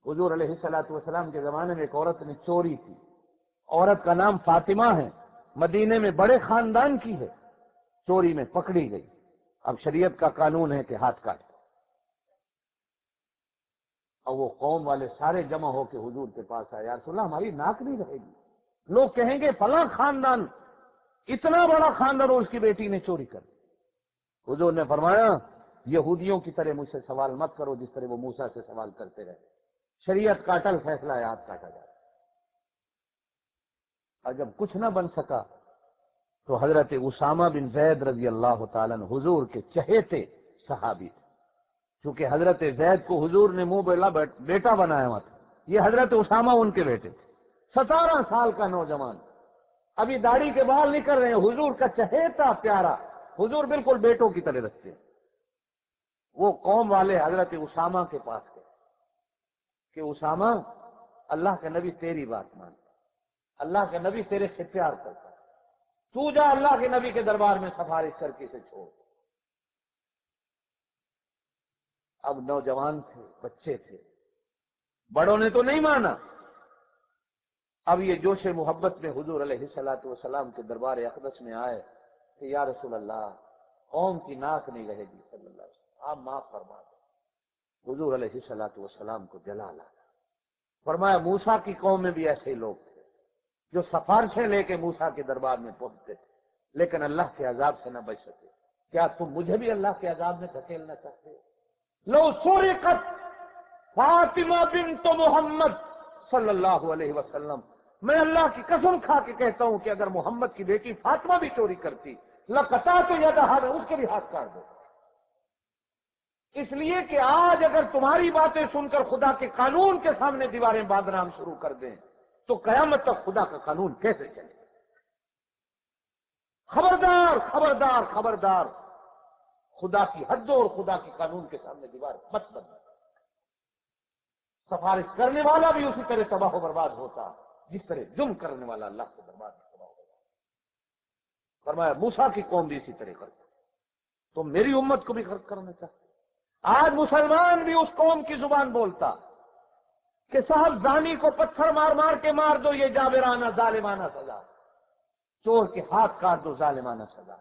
حضور علیہ الصلوۃ والسلام کے زمانے میں ایک عورت نے چوری کی، عورت کا نام فاطمہ ہے، مدینے میں بڑے خاندان کی ہے، چوری میں پکڑی گئی۔ اب شریعت کا قانون ہے کہ ہاتھ کاٹ، اور وہ قوم والے سارے جمع ہو کے حضور کے پاس آئے، یا رسول اللہ ہماری ناک نہیں رہے گی، لوگ کہیں گے فلاں خاندان، اتنا بڑا خاندان اور اس کی بیٹی نے چوری کر دی۔ حضور نے فرمایا یہودیوں کی طرح مجھ سے سوال مت کرو جس طرح وہ موسیٰ سے سوال کرتے رہے، شریعت کا اٹل فیصلہ ہے، ہاتھ کاٹا جائے۔ اور جب کچھ نہ بن سکا تو حضرت اسامہ بن زید رضی اللہ تعالیٰ عنہ حضور کے چہیتے صحابی تھے، چونکہ حضرت زید کو حضور نے منہ بولا بیٹا بنایا ہوا تھا، یہ حضرت اسامہ ان کے بیٹے تھے، 17 سال کا نوجوان، ابھی داڑھی کے بال نہیں کر رہے ہیں، حضور کا چہیتا پیارا، حضور بالکل بیٹوں کی طرح رکھتے ہیں۔ وہ قوم والے حضرت اسامہ کے پاس گئے کہ اسامہ اللہ کے نبی تیری بات مانتا، اللہ کے نبی تیرے سے پیار کرتا، تو جا اللہ کے نبی کے دربار میں سفارش کر کے اسے چھوڑ۔ اب نوجوان تھے، بچے تھے، بڑوں نے تو نہیں مانا۔ اب یہ جوش محبت میں حضور علیہ الصلوۃ والسلام کے دربار اقدس میں آئے کہ یا رسول اللہ قوم کی ناک نہیں رہے گی، صلی اللہ علیہ وسلم آپ معاف فرما دیں۔ حضور علیہ الصلوۃ والسلام کو جلال آیا، فرمایا موسیٰ کی قوم میں بھی ایسے لوگ تھے جو سفارشیں لے کے موسیٰ کے دربار میں پہنچتے تھے لیکن اللہ کے عذاب سے نہ بچ سکے، کیا تم مجھے بھی اللہ کے عذاب میں دھکیلنا چاہتے ہو؟ لو سرقت فاطمہ بنت محمد صلی اللہ علیہ وسلم، میں اللہ کی قسم کھا کے کہتا ہوں کہ اگر محمد کی بیٹی فاطمہ بھی چوری کرتی لقطعت یدہا، میں اس کے بھی ہاتھ کاٹ دوں۔ اس لیے کہ آج اگر تمہاری باتیں سن کر خدا کے قانون کے سامنے دیواریں باندھنا ہم شروع کر دیں تو قیامت تک خدا کا قانون کیسے چلے؟ خبردار خبردار خبردار، خدا کی حدوں اور خدا کے قانون کے سامنے دیوار مت بننا۔ سفارش کرنے والا بھی اسی طرح تباہ و برباد ہوتا جس طرح جرم کرنے والا اللہ کے دربار میں تباہ و برباد۔ فرمایا موسیٰ کی قوم بھی اسی طرح کرتی، تو میری امت کو بھی غرق کرنا چاہتے۔ آج مسلمان بھی اس قوم کی زبان بولتا کہ صاحب زانی کو پتھر مار مار کے مار دو، یہ جابرانہ ظالمانہ سزا، چور کے ہاتھ کاٹ دو ظالمانہ سزا۔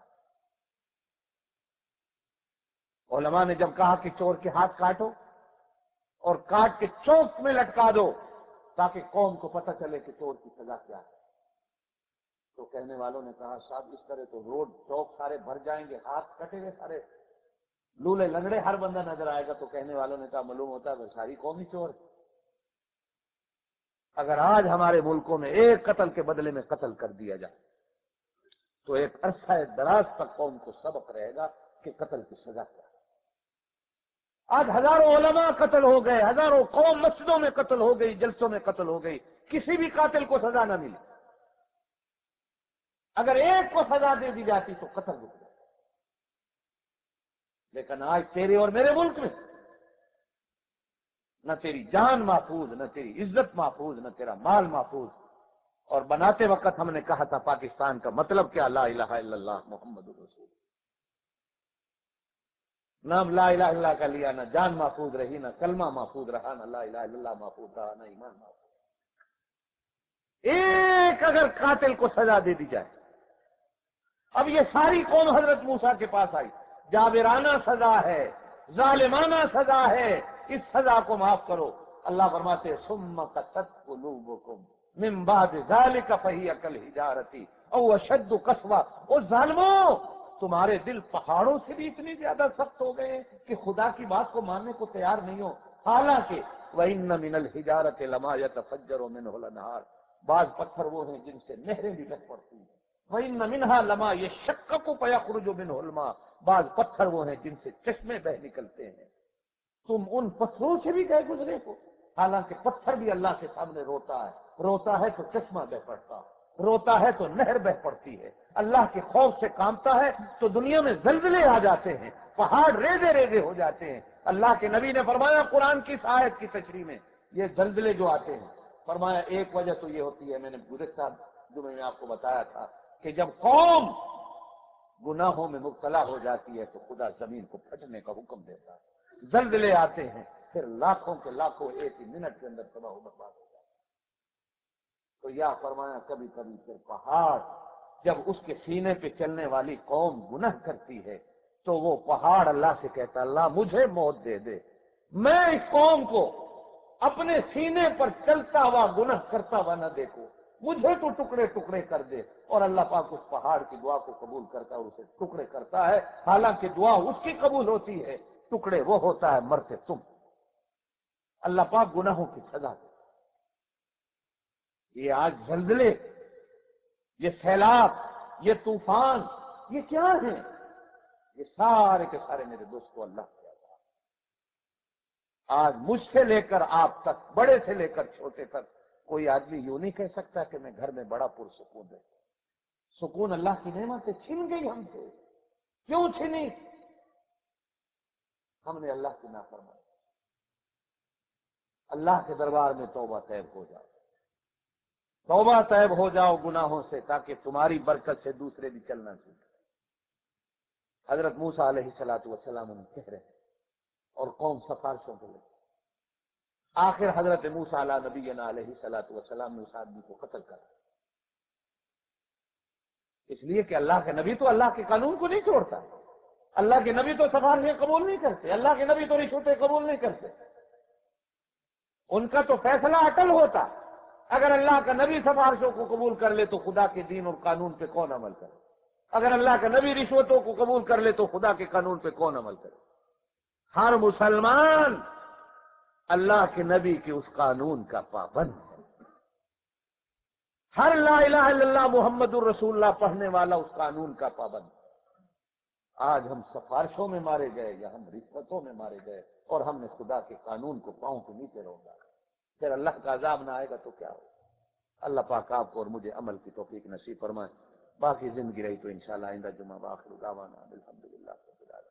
علماء نے جب کہا کہ چور کے ہاتھ کاٹو اور کاٹ کے چوک میں لٹکا دو تاکہ قوم کو پتہ چلے کہ چور کی سزا کیا ہے، تو کہنے والوں نے کہا صاحب اس طرح تو روڈ چوک سارے بھر جائیں گے، ہاتھ کٹے ہوئے سارے لولے لنگڑے ہر بندہ نظر آئے گا، تو کہنے والوں نے کہا معلوم ہوتا ہے کہ ساری قوم ہی چور ہے۔ اگر آج ہمارے ملکوں میں ایک قتل کے بدلے میں قتل کر دیا جائے تو ایک عرصہ دراز تک قوم کو سبق رہے گا کہ قتل کی سزا کیا ہے۔ آج ہزاروں علماء قتل ہو گئے، ہزاروں قوم مسجدوں میں قتل ہو گئی، جلسوں میں قتل ہو گئی، کسی بھی قاتل کو سزا نہ ملی۔ اگر ایک کو سزا دے دی جاتی تو قتل رک جاتا، لیکن آج تیرے اور میرے ملک میں نہ تیری جان محفوظ، نہ تیری عزت محفوظ، نہ تیرا مال محفوظ۔ اور بناتے وقت ہم نے کہا تھا پاکستان کا مطلب کیا؟ لا الہ الا اللہ محمد رسول، نام لا الہ الا اللہ کا لیا، نہ جان محفوظ رہی، نہ کلمہ محفوظ رہا، نہ لا الہ الا اللہ محفوظ رہا، نہ ایمان محفوظ۔ ایک اگر قاتل کو سزا دے دی جائے، اب یہ ساری قوم حضرت موسیٰ کے پاس آئی، جابرانہ سزا ہے، ظالمانہ سزا ہے، اس سزا کو معاف کرو۔ اللہ فرماتے ثم قست قلوبکم من بعد ذلک فہی کالحجارۃ او اشد قسوہ، او ظالموں تمہارے دل پہاڑوں سے بھی اتنے زیادہ سخت ہو گئے کہ خدا کی بات کو ماننے کو تیار نہیں ہو، حالانکہ وَإِنَّ مِنَ الْحِجَارَةِ لَمَا يَتَفَجَّرُ مِنْهُ الْأَنْهَارُ، بعض پتھر وہ ہیں جن سے نہریں بھی بہہ پڑتی ہیں، وَإِنَّ مِنْهَا لَمَا يَشَّقَّقُ فَيَخْرُجُ مِنْهُ الْمَاءُ، بعض پتھر وہ ہیں جن سے چشمے بہہ نکلتے ہیں، تم ان پتھروں سے بھی گئے گزرے ہو، حالانکہ پتھر بھی اللہ کے سامنے روتا ہے تو چشمہ بہہ پڑتا ہے، روتا ہے تو نہر بہہ پڑتی ہے، اللہ کے خوف سے کانپتا ہے تو دنیا میں زلزلے آ جاتے ہیں، پہاڑ ریزے ریزے ہو جاتے ہیں۔ اللہ کے نبی نے فرمایا قرآن کی اس آیت کی تشریح میں، یہ زلزلے جو آتے ہیں، فرمایا ایک وجہ تو یہ ہوتی ہے، میں نے گزشتہ جمعے میں آپ کو بتایا تھا کہ جب قوم گناہوں میں مبتلا ہو جاتی ہے تو خدا زمین کو پھٹنے کا حکم دیتا ہے، زلزلے آتے ہیں۔ پھر لاکھوں کے لاکھوں ایک ہی منٹ کے اندر تباہ و برباد ہو جاتا ہے۔ تو یا فرمایا کبھی کبھی پھر پہاڑ جب اس کے سینے پہ چلنے والی قوم گناہ کرتی ہے تو وہ پہاڑ اللہ سے کہتا اللہ مجھے موت دے دے، میں اس قوم کو اپنے سینے پر چلتا ہوا گناہ کرتا ہوا نہ دیکھو، مجھے تو ٹکڑے ٹکڑے کر دے۔ اور اللہ پاک اس پہاڑ کی دعا کو قبول کرتا ہے، اسے ٹکڑے کرتا ہے، حالانکہ دعا اس کی قبول ہوتی ہے، ٹکڑے وہ ہوتا ہے، مرتے تم۔ اللہ پاک گناہوں کی سزا دے۔ یہ آج زلزلے، یہ سیلاب، یہ طوفان، یہ کیا ہیں؟ یہ سارے کے سارے میرے دوستو اللہ کے عذاب۔ آج مجھ سے لے کر آپ تک، بڑے سے لے کر چھوٹے تک، کوئی آدمی یوں نہیں کہہ سکتا کہ میں گھر میں بڑا پرسکون ہے۔ سکون اللہ کی نعمت سے چھن گئی ہم سے۔ کیوں چھنی؟ ہم نے اللہ کی نافرمانی۔ اللہ کے دربار میں توبہ طیب ہو جاؤ، توبہ طیب ہو جاؤ گناہوں سے، تاکہ تمہاری برکت سے دوسرے بھی چلنا سیکھیں۔ حضرت موسیٰ علیہ السلام انہیں کہہ رہے ہیں اور قوم سفارشوں کو لے۔ آخر حضرت موسیٰ علیہ نبینا علیہ السلام نے اس آدمی کو قتل کر دیا، اس لیے کہ اللہ کے نبی تو اللہ کے قانون کو نہیں چھوڑتا، اللہ کے نبی تو سفارشیں قبول نہیں کرتے، اللہ کے نبی تو رشوتیں قبول نہیں کرتے، ان کا تو فیصلہ اٹل ہوتا۔ اگر اللہ کا نبی سفارشوں کو قبول کر لے تو خدا کے دین اور قانون پہ کون عمل کرے؟ اگر اللہ کا نبی رشوتوں کو قبول کر لے تو خدا کے قانون پہ کون عمل کرے؟ ہر مسلمان اللہ کے نبی کے اس قانون کا پابند ہے، ہر لا الہ الا اللہ محمد الرسول اللہ پڑھنے والا اس قانون کا پابند ہے۔ آج ہم سفارشوں میں مارے گئے یا ہم رشوتوں میں مارے گئے اور ہم نے خدا کے قانون کو پاؤں کے نیچے روندا، پھر اللہ کا عذاب نہ آئے گا تو کیا ہوگا؟ اللہ پاک آپ کو اور مجھے عمل کی توفیق نصیب فرمائے۔ باقی زندگی رہی تو انشاءاللہ آئندہ جمعہ وآخر دعوانا الحمدللہ رب العالمین۔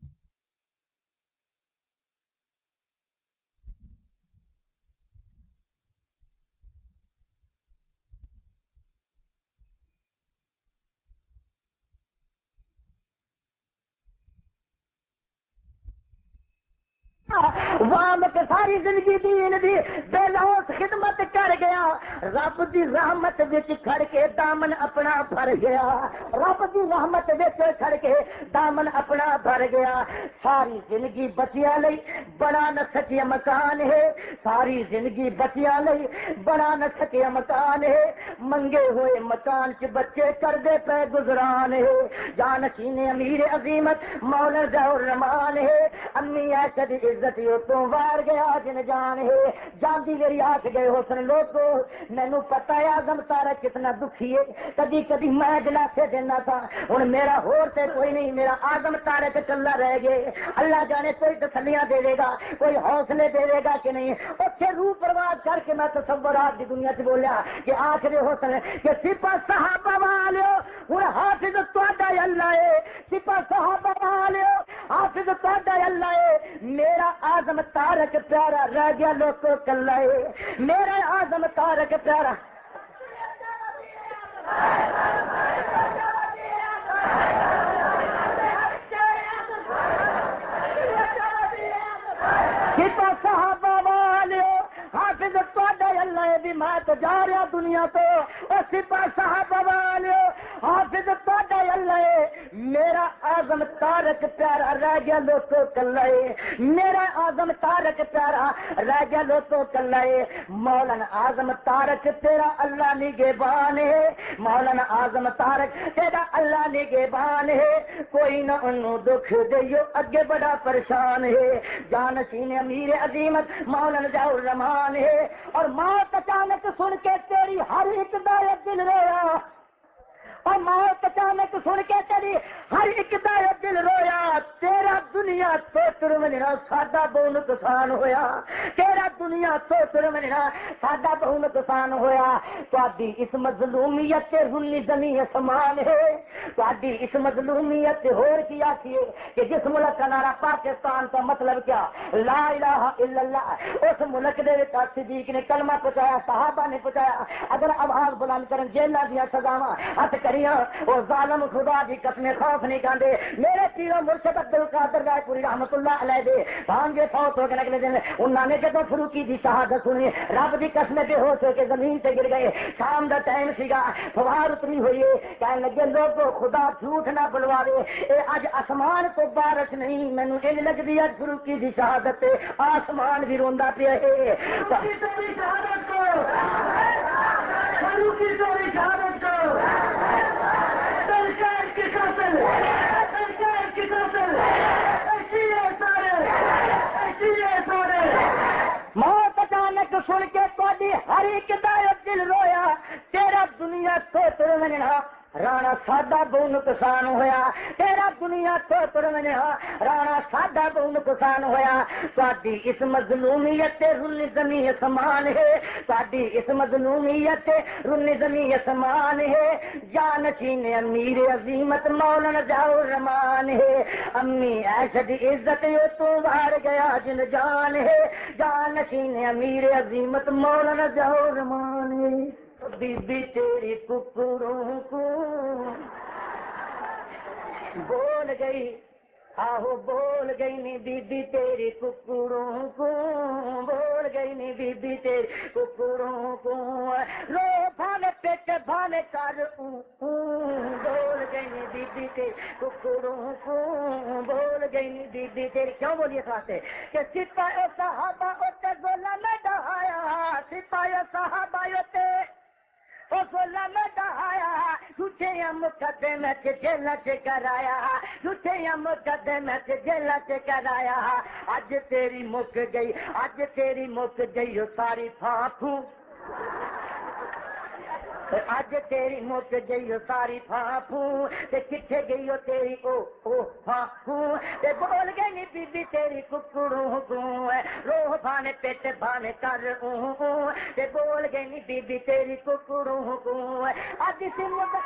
وام کے ساری زندگی دین دی بے لوس خدمت کر گیا، رب دی رحمت وچ کھڑ کے دامن اپنا بھر گیا، رب دی رحمت وچ کھڑ کے دامن اپنا بھر گیا۔ ساری زندگی بچیاں لئی بنا نہ سکیا مکان ہے، ساری زندگی بچیاں لئی بنا نہ سکیا مکان ہے، منگے ہوئے مکان چ بچے کر دے پے گزران ہے، جانشین امیر عظیمت مولا ذو الرحمان ہے، امی عائشہ دی عزت تو وار گیا جن جان ہے، جاندی میری آٹھ گئے حسن لوگو، مینو پتا ہے آزم تارا کتنا دکھی ہے، کدی کدی میں دلاسے دینا تھا، ہوں میرا ہور تے کوئی نہیں، میرا آزم تارے تے کلا رہ گئے، اللہ جانے کوئی تسلیاں دے گا، کوئی حوصلے دے گا کہ نہیں۔ اتنے روح پرواز کر کے میں تصورات کی دنیا سے بولیا کہ آخری حسن کہ سپاہ صحابہ والو ہوں حافظ تہاڈا اللہ ہے، سپاہ صحابہ والو حافظ تہاڈا اللہ ہے، میرا آزم تارک پیارا رہ گیا لوگوں کلا ہے، میرا آزم تارک پیارا کتا صحابہ والے حافظ تہاڈا اللہ ہے، بھی میں تو جا رہا دنیا تو، اور سپاہ صحابہ والے حافظ تہاڈا اللہ ہے، میرا آزم تارک پیارا رہ گیا لوگوں کلا ہے، میرا آزم تارک پیارا رہ گیا لوگوں کلا ہے، مولانا آزم تارک تیرا اللہ نگہبان ہے، مولانا آزم تارک تیرا اللہ نگہبان ہے، کوئی نہ انہوں دکھ دیو اگے بڑا پریشان ہے، جانشین امیر عظیمت مولانا ذو الرحمان ہے، اور موت اچانک سن کے تیری ہر ایک دایا دل رویا، اور موت اچانک سن کے تیری ہر ایک دایا دل رویا، تیرا دنیا سوچ مننا ساڈا بہت نقصان ہویا، تیرا دنیا سوچ مننا ساڈا بہت نقصان ہویا، تہاڈی اس مظلومیت تے رلی زمین اسمان ہے، تہاڈی اس مظلومیت تے ہور کی آکھیے کہ جس ملک کا نعرہ پاکستان کا مطلب کیا لا الہ الا اللہ، اس ملک دے وچ صدیق نے کلمہ پہنچایا، صحابہ نے پہنچایا، اگر آواز بلند کرن جیلاں دیاں سزاواں ہاتھ کریاں وہ ظالم خدا دی قسم خوف نہیں کاندے میرے پیرو مرشد عبد القادر رائے پوری رحمت اللہ علیہ دے بھانجے فوت ہو کے اگلے دن انہوں نے جدو فروکی دی شہادت سنی رب دی قسم بے ہوش ہو کے زمین تے گر گئے شام دا ٹائم سیگا فوار اتری ہوئی ہے کہنے لگے لوگو خدا جھوٹ نہ بلواوے اے اج آسمان تو بارش نہیں مینوں انج لگدی اج فروکی دی شہادت تے آسمان بھی روندا پیا ہے شہادت کو فروکی چوری شہادت کو سرکار کی قاتل سرکار کی قاتل ایسی ہے سارے موت اچانک سن کے تھوڑی ہر ایک دا دل رویا تیرا دنیا تو تر مننا رانا ساڈا بہت نقصان ہویا تیرا دنیا تو تر مننا رانا ساڈا بہت نقصان ہویا تہاڈی اس مظلومیت رن زمین اسمان ہے تہاڈی اس مظلومیت رن زمین اسمان ہے جانشین امیر عظیمت مولانا ضیاء الرحمان ہے امی عائشہ دی عزت یو تو باہر گیا جن جان ہے جانشین امیر عظیمت مولانا ضیاء الرحمان ہے بی بی تیری ککڑوں کو بول گئی آہو بول گئی نی بی بی تیری ککڑوں کو بول گئی نی بی بی تیری ککڑوں کو رو بھانے پیٹ بھانے کر بول گئی نی بی بی تیری ککڑوں کو بول گئی نی بی بی تیری کیوں بولی اس واسطے کہ سپاہی صحابہ ہوتے گولا میں ڈہایا سپاہی صحابہ ہوتے گولا میں ڈہایا تجھے مقدمے سے جیل سے کرایا تجھے مقدمے سے جیل سے کرایا اج تیری مک گئی اج تیری مک گئی ساری پھاپھو اج تیری مک گئی ساری پھاپھو تے کتھے گئی ہو تیری او پھاپھو تے بول گئی نی بی بی تیری ککڑوں کو روح بھانے پیٹ بھانے کر تے بول گئی نی بی بی تیری ککڑوں کو اج سی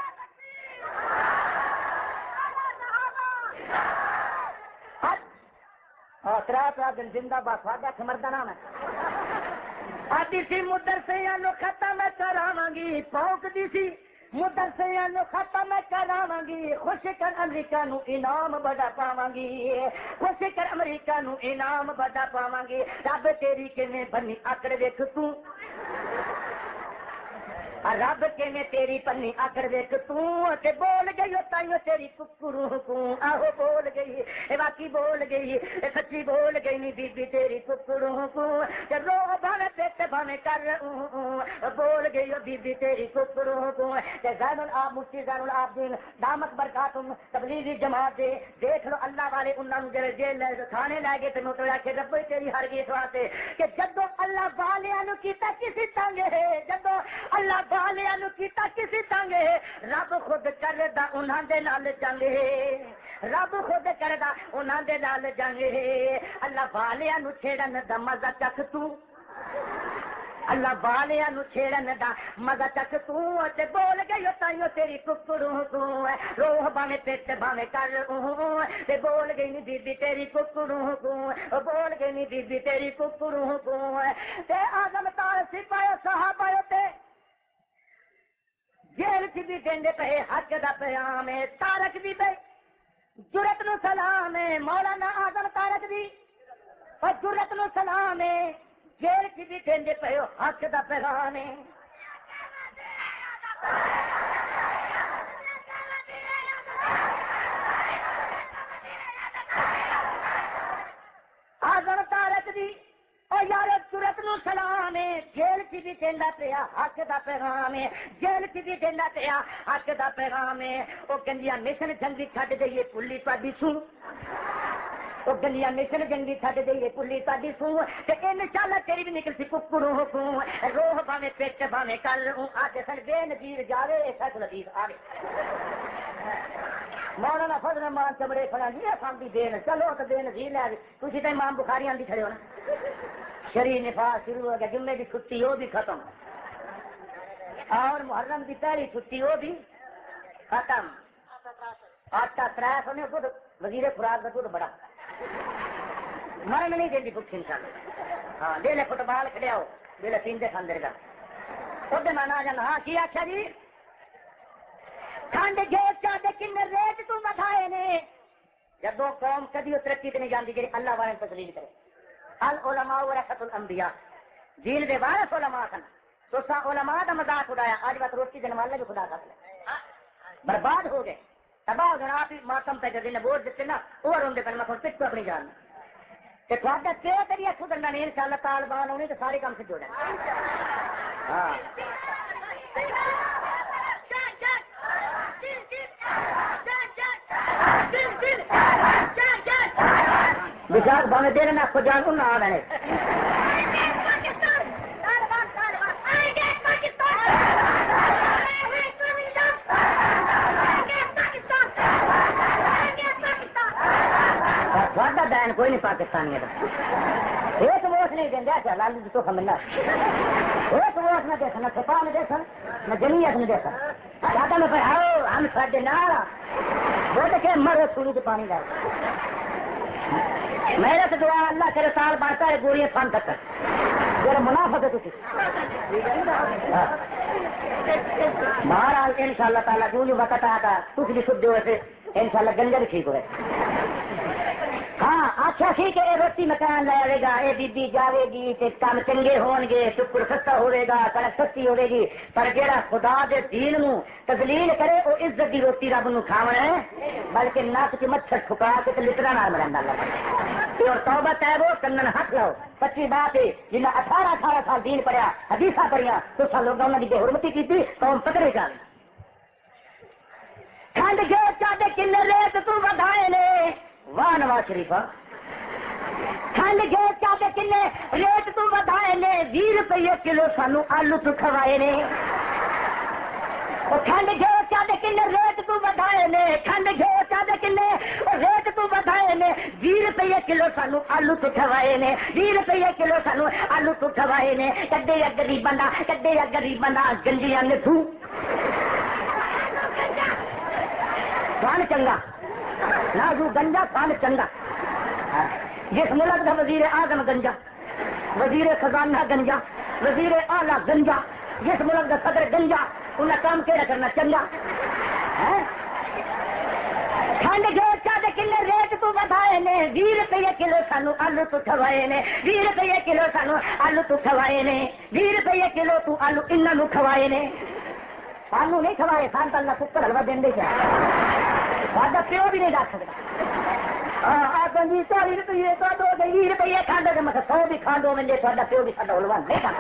ترا دن زندہ باد ساڈا سمردہ نام ہے آدھی سی مدرسیاں نو ختم کراواں گی پونک دی سی مدرسیاں نو ختم کراواں گی خوش کر امریکہ نو انعام بڑا پاواں گی خوش کر امریکہ نو انعام بڑا پاواں گی رب تیری کنے بنی اکڑ ویکھ تو رب کے میں تیری پنی آکڑ ویک تے بول گئی تائیوں تیری ککڑوں کو آہو بول گئی اے باقی بول گئی اے سچی بول گئی نی بی بی تیری ککڑوں کو تے رو بھاوے پیٹ بھاوے کر بول گئی بی بی تیری ککڑوں کو تے زین العاب مفتی زین العابدین دامت برکاتہم تبلیغی جماعت دے دیکھ لو اللہ والے انہاں نوں جڑے جیل لے تھانے لے گئے تے نوتڑا کہ رب تیری ہرگز واسطے کہ جدوں اللہ والیاں نوں کیتا کسی تنگ ہے جدوں اللہ والیاں نوں کیتا کسی تنگ ہے رب خود کردا انہاں دے نال جنگ ہے رب خود کردا انہاں دے نال جنگ ہے اللہ والیاں نوں چھیڑن دا مزہ چکھ تو اللہ والیاں نوں چھیڑن دا مزہ چکھ تو تے بول گئی تائیوں تیری ککڑوں کو روح باویں پیٹ باویں کر تے بول گئی نی بی بی تیری ککڑوں کو بول گئی نی بی بی تیری ککڑوں کو تے اعظم تار سپاہی صحابہ تے جیل کی بھی دیندے پہ حق دا پیام ہے تارک بھی پہ جرت نو سلام ہے مولانا اعظم تارک بھی اور جرت نو سلام ہے جیل کی بھی دیندے پہ حق دا پیغام ہے اعظم تارک بھی اور یار جرت نو سلام ہے جیل کی بھی دینا پیا حق دا پیغام ہے جیل کی بھی دینا پیا حق دا پیغام ہے وہ گندیا مشن جنگی چھڈ دئیے پلی تہاڈی سو وہ گندیا مشن جنگی چھڈ دئیے پلی تہاڈی سو تے انشاءاللہ تیری بھی نکل سی ککڑوں کو روح باویں پیٹ باویں کر اج سن بے نظیر جاوے فیصل عزیز آوے مولانا فضل الرحمان چمڑے کھڑا جی سامنے دین چلو تو بے نظیر لے آئے تسی تے امام بخاری آندی کھڑے ہو نا شری نفاس شروع ہو گیا جمعے کی چھٹی وہ بھی ختم اور محرم کی پہلی چھٹی وہ بھی ختم آٹا تراس ہونے خود وزیر خوراک کا خود بڑا مرن نہیں دینی بکس انشاءاللہ ہاں دے لے فٹ بال کھڑے ہو دے لے تین دے کھاندے گا خود میں نہ جانا ہاں کی آخیا جی کھنڈ جو ریٹ تو بتائے نے جب قوم کدی ترقی تے نہیں جاندی جی اللہ والے تسلیم کرے العلماء ورثۃ الانبیاء دین دے وارث علماء سن تو سا علماء دا مذاق اڑایا آج بات روٹی دین والے بھی خدا کا برباد ہو گئے تباہ ہو جناب ماتم پہ جن ووٹ دیتے نا وہ روندے پہ میں پچھو اپنی جان کہ تھوڑا کیا طریقہ سدھرنا نہیں انشاءاللہ طالبان ہونی تو سارے کام سے جوڑیں ہاں بشاک بانے دے نا کو جان کو نہ آ رہے دین کوئی نہیں پاکستانی کا ایک ووٹ نہیں دیں گے لالو جی تو سمجھنا ایک ووٹ نہ دیکھا نہ چھپا نہ دیکھا نہ جمعیت نہ دیکھا دادا میں پڑھاؤ ہم ساڈے نال ووٹ کے مرو سوری سے پانی ڈال میرے سے دعا اللہ کے رسال بڑھتا ہے گوریاں فن تک میرا منافع ہے تھی بہرحال ان شاء اللہ تعالیٰ جو وقت آیا تھا کچھ بھی سدھ ہوئے تھے ان شاء اللہ گنجا بھی ٹھیک ہوئے ہاں اچھا ٹھیک ہے یہ روٹی مکان لے آئے گا یہ بی جاوے گی کام چنگے ہون گے ٹکر سستا ہوئے گا کڑک سستی ہوئے گی پر جہاں خدا دے دین نو تذلیل کرے وہ عزت دی روٹی رب نو کھاونا ہے بلکہ نک چ مچھر ٹھکا کے لطرا نال مرنا اور توبت ہے وہ کنن ہاتھ لاؤ سچی بات ہے جنہیں 18 سال دین پڑھیا حدیث پڑھیا تو سا لوگ انہوں نے بے حرمتی کی قوم پکڑے جان کھنڈ جو چاہتے کنے ریت تو ودائے نے واہ نواز شریفا کھنڈ جو چاہتے کنے ریت تو ودائے نے 20 روپیے کلو سانو آلو تو کھوائے نے کھنڈ جو چاہتے کنے ریت تو ودائے نے کھنڈ جو چاہتے کنے ریت تو ودائے نے 20 روپیے کلو سانو آلو تو کھوائے نے 20 روپیے کلو سانو آلو تو کھوائے نے کدے یا غریب بندہ گنجیاں نے تو پان چنگا نہ جو گنجا پان چنگا جس ملک کا وزیر اعظم گنجا وزیر خزانہ گنجا وزیر اعلیٰ گنجا جس ملک کا صدر گنجا انہیں کام کہڑا کرنا چنگا کھنڈ جو چاہتے کلے ریٹ تو ودائے نے 20 روپیے کلو سانو آلو تو کھوائے نے 20 روپیے کلو سانو آلو تو کھوائے نے 20 روپیے کلو تو آلو انہوں کھوائے نے سانو نہیں کھوائے سان تو اللہ ککڑ حلوا دیں گے ساڈا پیو بھی نہیں ڈال سکتا جی 40 روپیے کا دو 20 روپیے کھانڈو تو مطلب 100 بھی کھانڈو میں ساڈا پیو بھی ساڈا حلوا نہیں کھاتا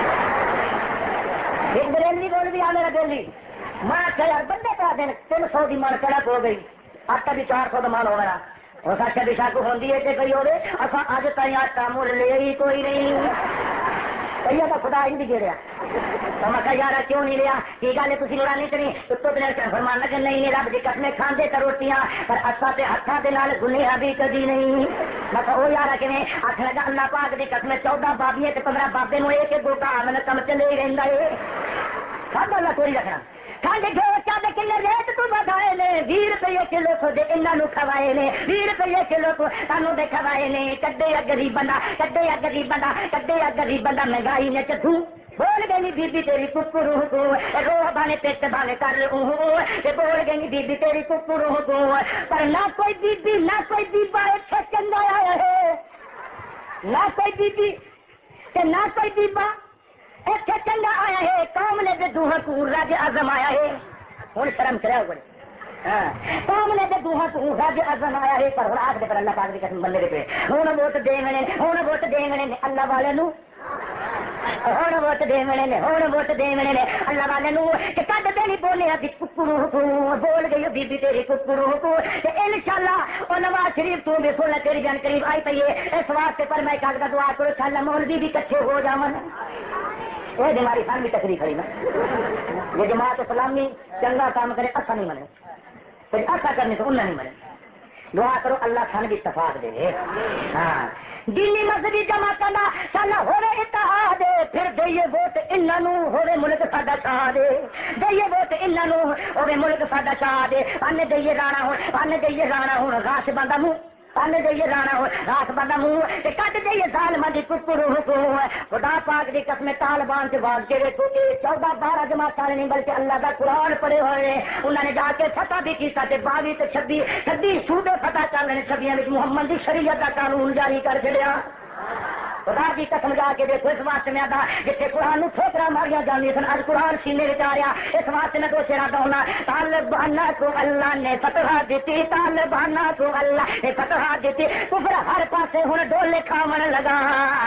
ایک بریلوی بول بھی آ میرا دلی میں یار بندے پہ دن 300 کی من کڑک ہو گئی آٹا بھی 400 کا من ہو گیا اس آٹا بھی شک ہوتی ہے کہ کوئی ہوگی اصا اج تھی آٹا مل لے ہی کوئی نہیں کئی تو خدا ہی بھی گریا تو میں یار کیوں نہیں لیا کی گل ہے تھی نورانی کرنی اتو دن فرمان لگے نہیں رب کی قسمیں کھاندے تو روٹیاں پر اصا تو ہاتھوں کے نال گنیا بھی کدی نہیں میں کہ وہ یار کیون آخ لگا اللہ پاک کی قسمیں 14 بابیاں 15 بابے نو ایک دو گا میں کم چلے ہی رہتا ہے سب اللہ کوئی رکھنا کھنڈ جو چاہتے کلے ریٹ تو ودائے نے 20 روپیے کلو تو دے انہوں کھوائے نے 20 روپیے کلو تو سانو دے کھوائے نے کدے یا غریب بندہ کدے یا غریب بندہ کدے یا غریب بندہ مہنگائی نے چدھو بول گئی بی تیری ککر کو روح بانے پیٹ بانے کر بول گئی بی تیری ککر کو پر نہ کوئی بی نہ کوئی بیبا اتنے چنگا آیا ہے نہ کوئی بی نہ کوئی بیبا اتنے چنگا آیا ہے قوم نے دے دوہاں کو راج اعظم آیا ہے ہوں شرم کرا ہوگا قوم نے دے دوہاں کو راج اعظم آیا ہے پر ہوں آخ دے پر اللہ پاک کی قسم بندے پہ ہوں ووٹ دے اللہ والے ہوں ووٹ دے نے اللہ والے کہ کد دے بولے بول گئی بی تیری ککر کو ان شاء اللہ وہ نواز شریف تو بھی سن تیری جان قریب آئی پی ہے اس واسطے پر میں کاغذ دعا کرو ان شاء اللہ مولوی بھی کٹھے ہو جاون یہ بیماری سان بھی تکلیف ہے نا یہ جماعت اسلامی چنگا کام کرے اچھا نہیں منے پھر اچھا کرنے تو انہیں نہیں منے دعا کرو اللہ سان بھی اتفاق دے ہاں دینی مذہبی جماعت کا سن ہوے اتحاد پھر دئیے ووٹ انہوں ہوے ملک ساڈا چاہ دے دئیے ووٹ انہوں ہوے ملک ساڈا چاہ دے ان دئیے رانا ہوں غاش بندہ منہ تن جائیے رانا رات بندہ منہ کٹ جائیے ظالماں دی ککڑ حکم خدا پاک دی قسم طالبان سے باز کے دیکھو 14-12 جماعت نہیں بلکہ اللہ دا قرآن پڑھے ہوئے انہوں نے جا کے فتح بھی کیتا تے 22 تے 26 صوبے فتح کر لینے چھبیاں وچ محمد دی شریعت دا قانون جاری کر چھڑیا خدا کی قسم جا کے دیکھو اس واسطے میں آتا جتنے قرآن ٹھوکرا ماریا جاتی سن اج قرآن سینے آ رہا اس واسطے میں دو شیرا گاؤنا طالبانہ کو اللہ نے فتح دیتی طالبانہ کو اللہ نے فتح دیتی کفر ہر پاسے ہن ڈولے کھاون لگا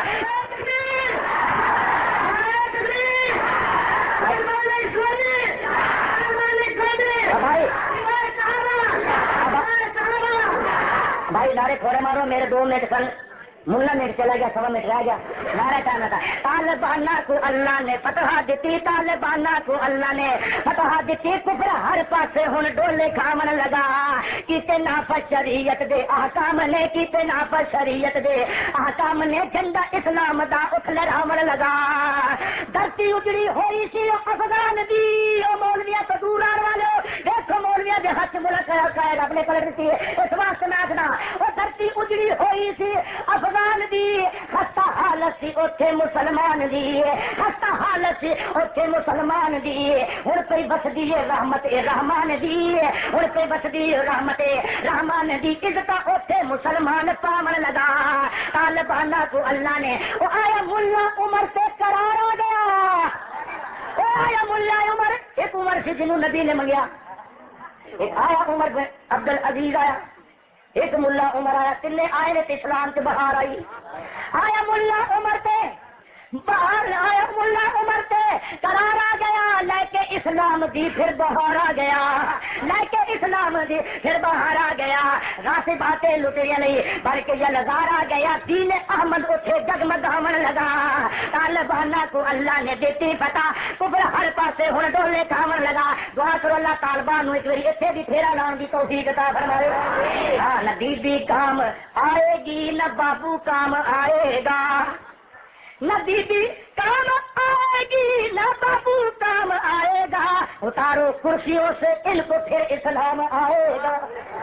بھائی نعرے تھوڑے مارو میرے 2 منٹ سن ملا منٹ چلا گیا 1.25 منٹ رہ گیا نعرہ کہنا تھا طالبانہ کو اللہ نے فتح دیتی طالبانہ کو اللہ نے فتح دیتی کفر ہر پاسے ہن ڈولے کھاون لگا کیتے نافذ شریعت دے احکام نے کیتے نافذ شریعت دے احکام نے جھنڈا اسلام دا اٹھ لہراون لگا دھرتی اجڑی ہوئی سی افغان دی او مولویاں تو دور آنے والے دیکھو مولویاں دے ہاتھ ملک رب نے پلٹ دیتی اس واسطے میں آخنا وہ دھرتی اجڑی ہوئی سی افغان دی خستہ حالت سی اوتھے مسلمان دی خستہ حالت سی اوتھے مسلمان دی ہن پئی بسدی رحمت رحمان دی ہن پئی بسدی رحمت رحمان دی عزت اوتھے مسلمان پاون لگا طالبانہ کو اللہ نے او آیا ملا عمر سے قرار آ گیا او آیا ملا عمر ایک عمر سی جنوں نبی نے منگیا ایک آیا عمر عبد العزیز آیا ایک ملا عمر آیا تینے آئے نے اسلام سے باہر آئی آیا ملا عمر تے باہر آیا ملا عمر تے قرار آ گیا لے کے اسلام دی پھر باہر آ گیا لے کے اسلام دی پھر باہر آ گیا راسی باتیں لٹیاں نہیں بلکہ یہ لگار آ گیا دین احمد اٹھے جگمگاون لگا طالبانہ کو اللہ نے دیتی پتا کفر ہر پاسے ہن ڈولے کھاون لگا دعا کرو اللہ طالبان نو ایک باری ایتھے بھی پھیرا لاؤن دی توفیق عطا فرمائے ہاں نہ بی بی کام آئے گی نہ بابو کام آئے گا نہ بی بی کام آئے گی نہ بابو کام آئے گا اتارو کرسیوں سے ان کو پھر اسلام آئے گا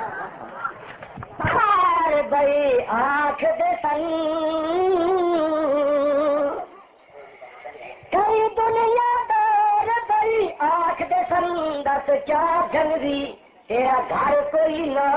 ہار بھائی آنکھ دے سن کئی دنیا دار بھائی آنکھ دے سن دس کیا جنگی تیرا گھر کوئی نہ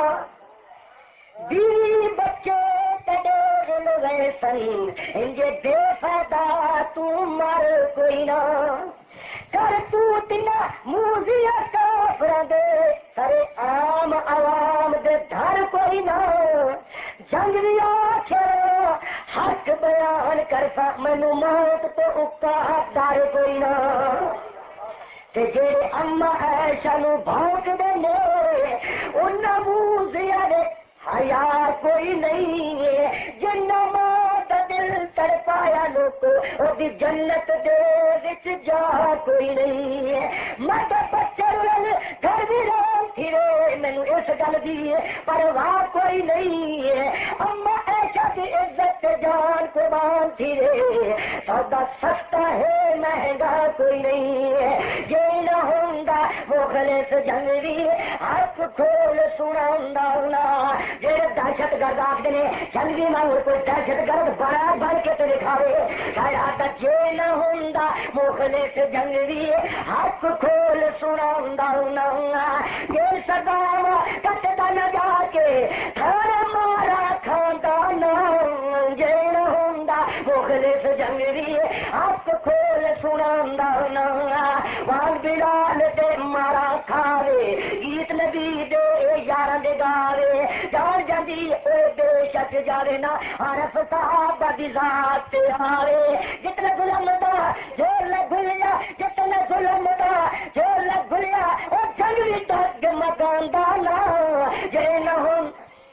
بیوی بچے تیرے سن انجے بے فائدہ تو مر کوئی نہ کر تو تنا موزیا کافر دے کرے عام عوام دے دھر کوئی نہ جنگ بھی آخر حق بیان کر سا مینو موت تو اکا ڈر کوئی نہ جی اما ایشا نو بھونک دے انہاں موزیا دے حیا کوئی نہیں جنہ موت دل تڑپایا لوکو او دی جنت دے وچ جا کوئی نہیں مت بچر گھر بھی رام پھرے مینو اس گل دی پرواہ کوئی نہیں اما ایشا دی عزت جان قربان پھرے سودا سستا ہے مہنگا کوئی نہیں یہ نہ ہوندا مخلص جنگی ہاتھ کھول سناوندا جہاں دہشت گرد آخر نے جنگی نہ کوئی دہشت گرد بڑا بن کے تو دکھاوے شاید جی نہ ہوندا مخلص جنگی ہاتھ کھول سناوندا یہ سدام کٹدا نہ جا کے کھانا مارا کھاندا نہ جی نہ ہوندا مخلص جنگی ہاتھ کھول سناوندا وان بلال تے مارا کھاوے گیت نبی دے یاراں دے گاوے جان جاندی اے بے شک جاوے نا عرف صحابہ دی ذات تے آوے جتنا ظلم دا جور لگ گلیا جتنا ظلم دا جور لگ گلیا او جنگ بھی دگ مکان دا نا جے نہ ہون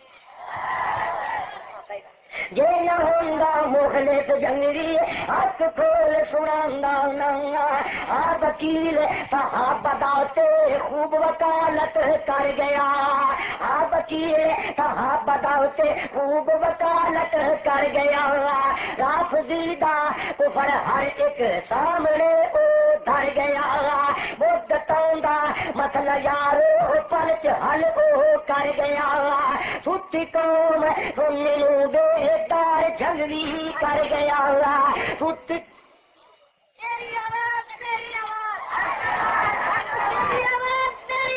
جے نہ ہوندا مخلص جنگی ہاتھ کھول سناوندا آ وکیل صحابہ دا تے خوب وکالت کر گیا آ وکیل صحابہ دا تے خوب وکالت کر گیا رافضی دا کفر ہر ایک سامنے او در گیا مدتوں دا مسئلہ یارو پل چ حل وہ کر گیا سچی قوم سننوں بیدار جنگلی کر گیا سچی تیری آواز تیری آواز تیری آواز تیری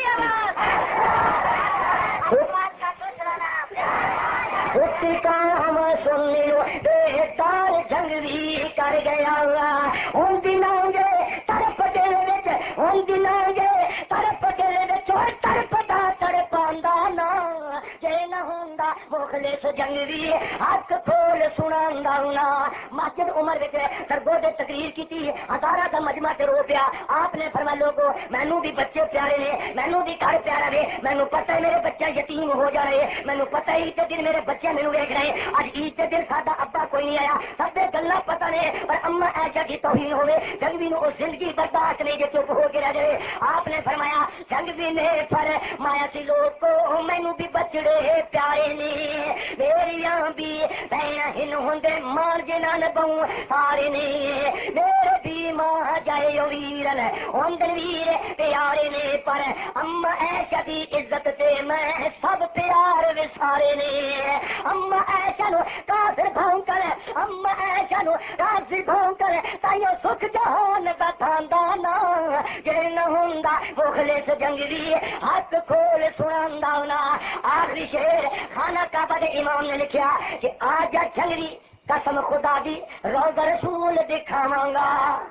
آواز کا دوسرا نام سچی قوم سننوں بیدار جنگلی کر گیا ان دنوں گے طرف دل وچ ان دنوں گے طرف دل وچ تڑپدا تڑپاندا نا جے نہ ہوندا مخلص جنگلی حق کھول سناندا نا مسجد عمر وچ سرگودے تقریر کیتی ہزاراں دا مجمع تے رو پیا آپ نے فرمایا لوگو مینوں بھی بچے پیارے نے مینوں بھی گھر پیارا ہے مینوں پتہ ہے میرے بچے یتیم ہو جانے مینوں پتہ ہے عید دن میرے بچے مینوں ویکھ رہے اج عید دن ساڈا ابا کوئی نہیں آیا سب دے گلاں پتہ نے پر اما ایشا کی توہین ہوے جنگوی نو زندگی برداشت نہیں جو چپ ہو کے رہ جائے آپ نے فرمایا جنگوی نے فرمایا سی لوگ کو مینوں بھی بچڑے پیارے نے میریاں بھی بہناں ہن ہوندے ماں جنہاں نے بہو سارے نے میرے بھی ماں جائے ویرن ہوندے ویر پیارے نے پر اما ایشا دی عزت تے میں سب پیار وسارے نے اما ایشا نو کافر بھاؤں کر اما ایشا نو راضی بھاؤں کر تائیو سکھ جہان دا تھاندا نا جے نہ ہوندا مخلص جنگلی ہاتھ کھول سناندا نا آخری شعر خانہ کعبہ دے امام نے لکھیا کہ آجا جنگلی قسم خدا دی روضہ رسول دکھاواں گا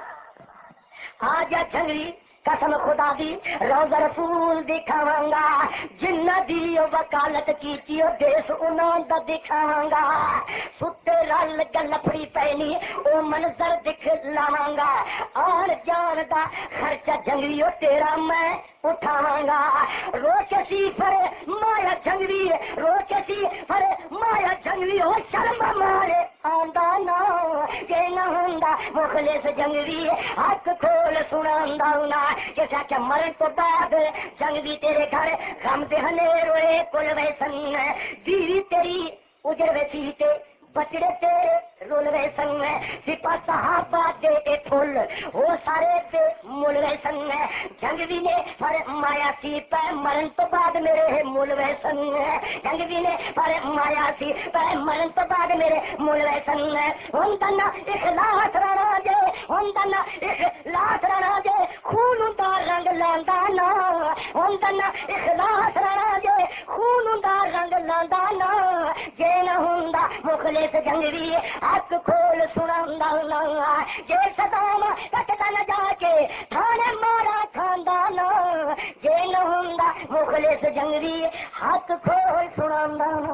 آجا جنگلی قسم خدا دی روضہ رسول دکھاواں گا جنہ دی وکالت کیتی او دیس انہاں دا دکھاواں گا ستے رل گل پھری پینی او منظر دکھلاواں گا آن جان دا خرچہ جنگلی او تیرا میں اٹھاواں گا روچسی پر مایا جنگلی روچسی پر مایا جنگلی او شرم مارے آندا نا کہ نہ ہوندا مخلص جنگلی حق کھول سناندا نا جیسا کہ مرن تو بعد جنگلی تیرے گھر غم دے ہنیرے کل ویسن دیوی تیری اجڑ ویسی تے بچڑے تیرے رول ویسن سپا صحابہ دے کے پھول وہ سارے دے مول ویسن جنگلی نے فرمایا سی پہ مرن تو بعد میرے مول ویسن جنگلی نے فرمایا سی پہ مرن تو بعد میرے مول ویسن ہن تنا اخلاص رہنا جے ہن تنا اخلاص رہنا جے خون دا رنگ لاندا نا ہن تنا اخلاص رہنا جے خون دا رنگ لاندا نا جے نہ ہوندا مخلص جنگلی حق کھول سناندا نا جے صدام کٹدا نہ جا کے تھانے مارا کھاندا نا جے نہ ہوندا مخلص جنگلی حق کھول سناندا نا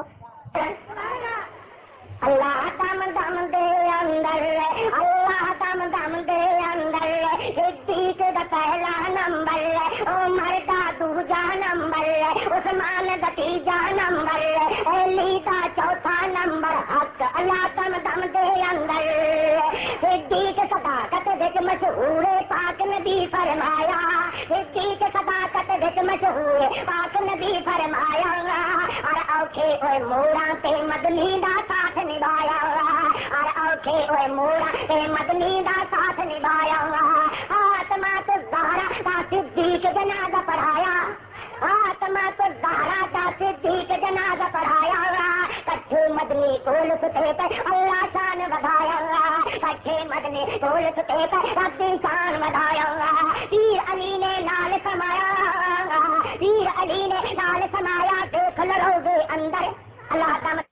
اللہ دم دم دے اندر اللہ دم دم دے اندر صدیق دا پہلا نمبر عمر دا دوجا نمبر عثمان دا تیجا نمبر علی دا چوتھا نمبر حق اللہ دم دم دے اندر صدیق صداقت وچ مشہور پاک نبی فرمایا صدیق صداقت وچ مشہور پاک نبی فرمایا اور اوکھے اوے موڑاں تے مدنی دا ساتھ نبایا اور اوکھے ہوئے مورا تے مدنی دا ساتھ نبایا آتما تو زہرا دا صدیق جنازہ پڑھایا آتما تو زہرا دا صدیق جنازہ پڑھایا کٹھے مدنی کول ستے پہ اللہ شان بدھایا کٹھے مدنی کول ستے پہ رب شان بدھایا پیر علی نے نال سمایا پیر علی نے نال سمایا دیکھ لو گے اندر اللہ دم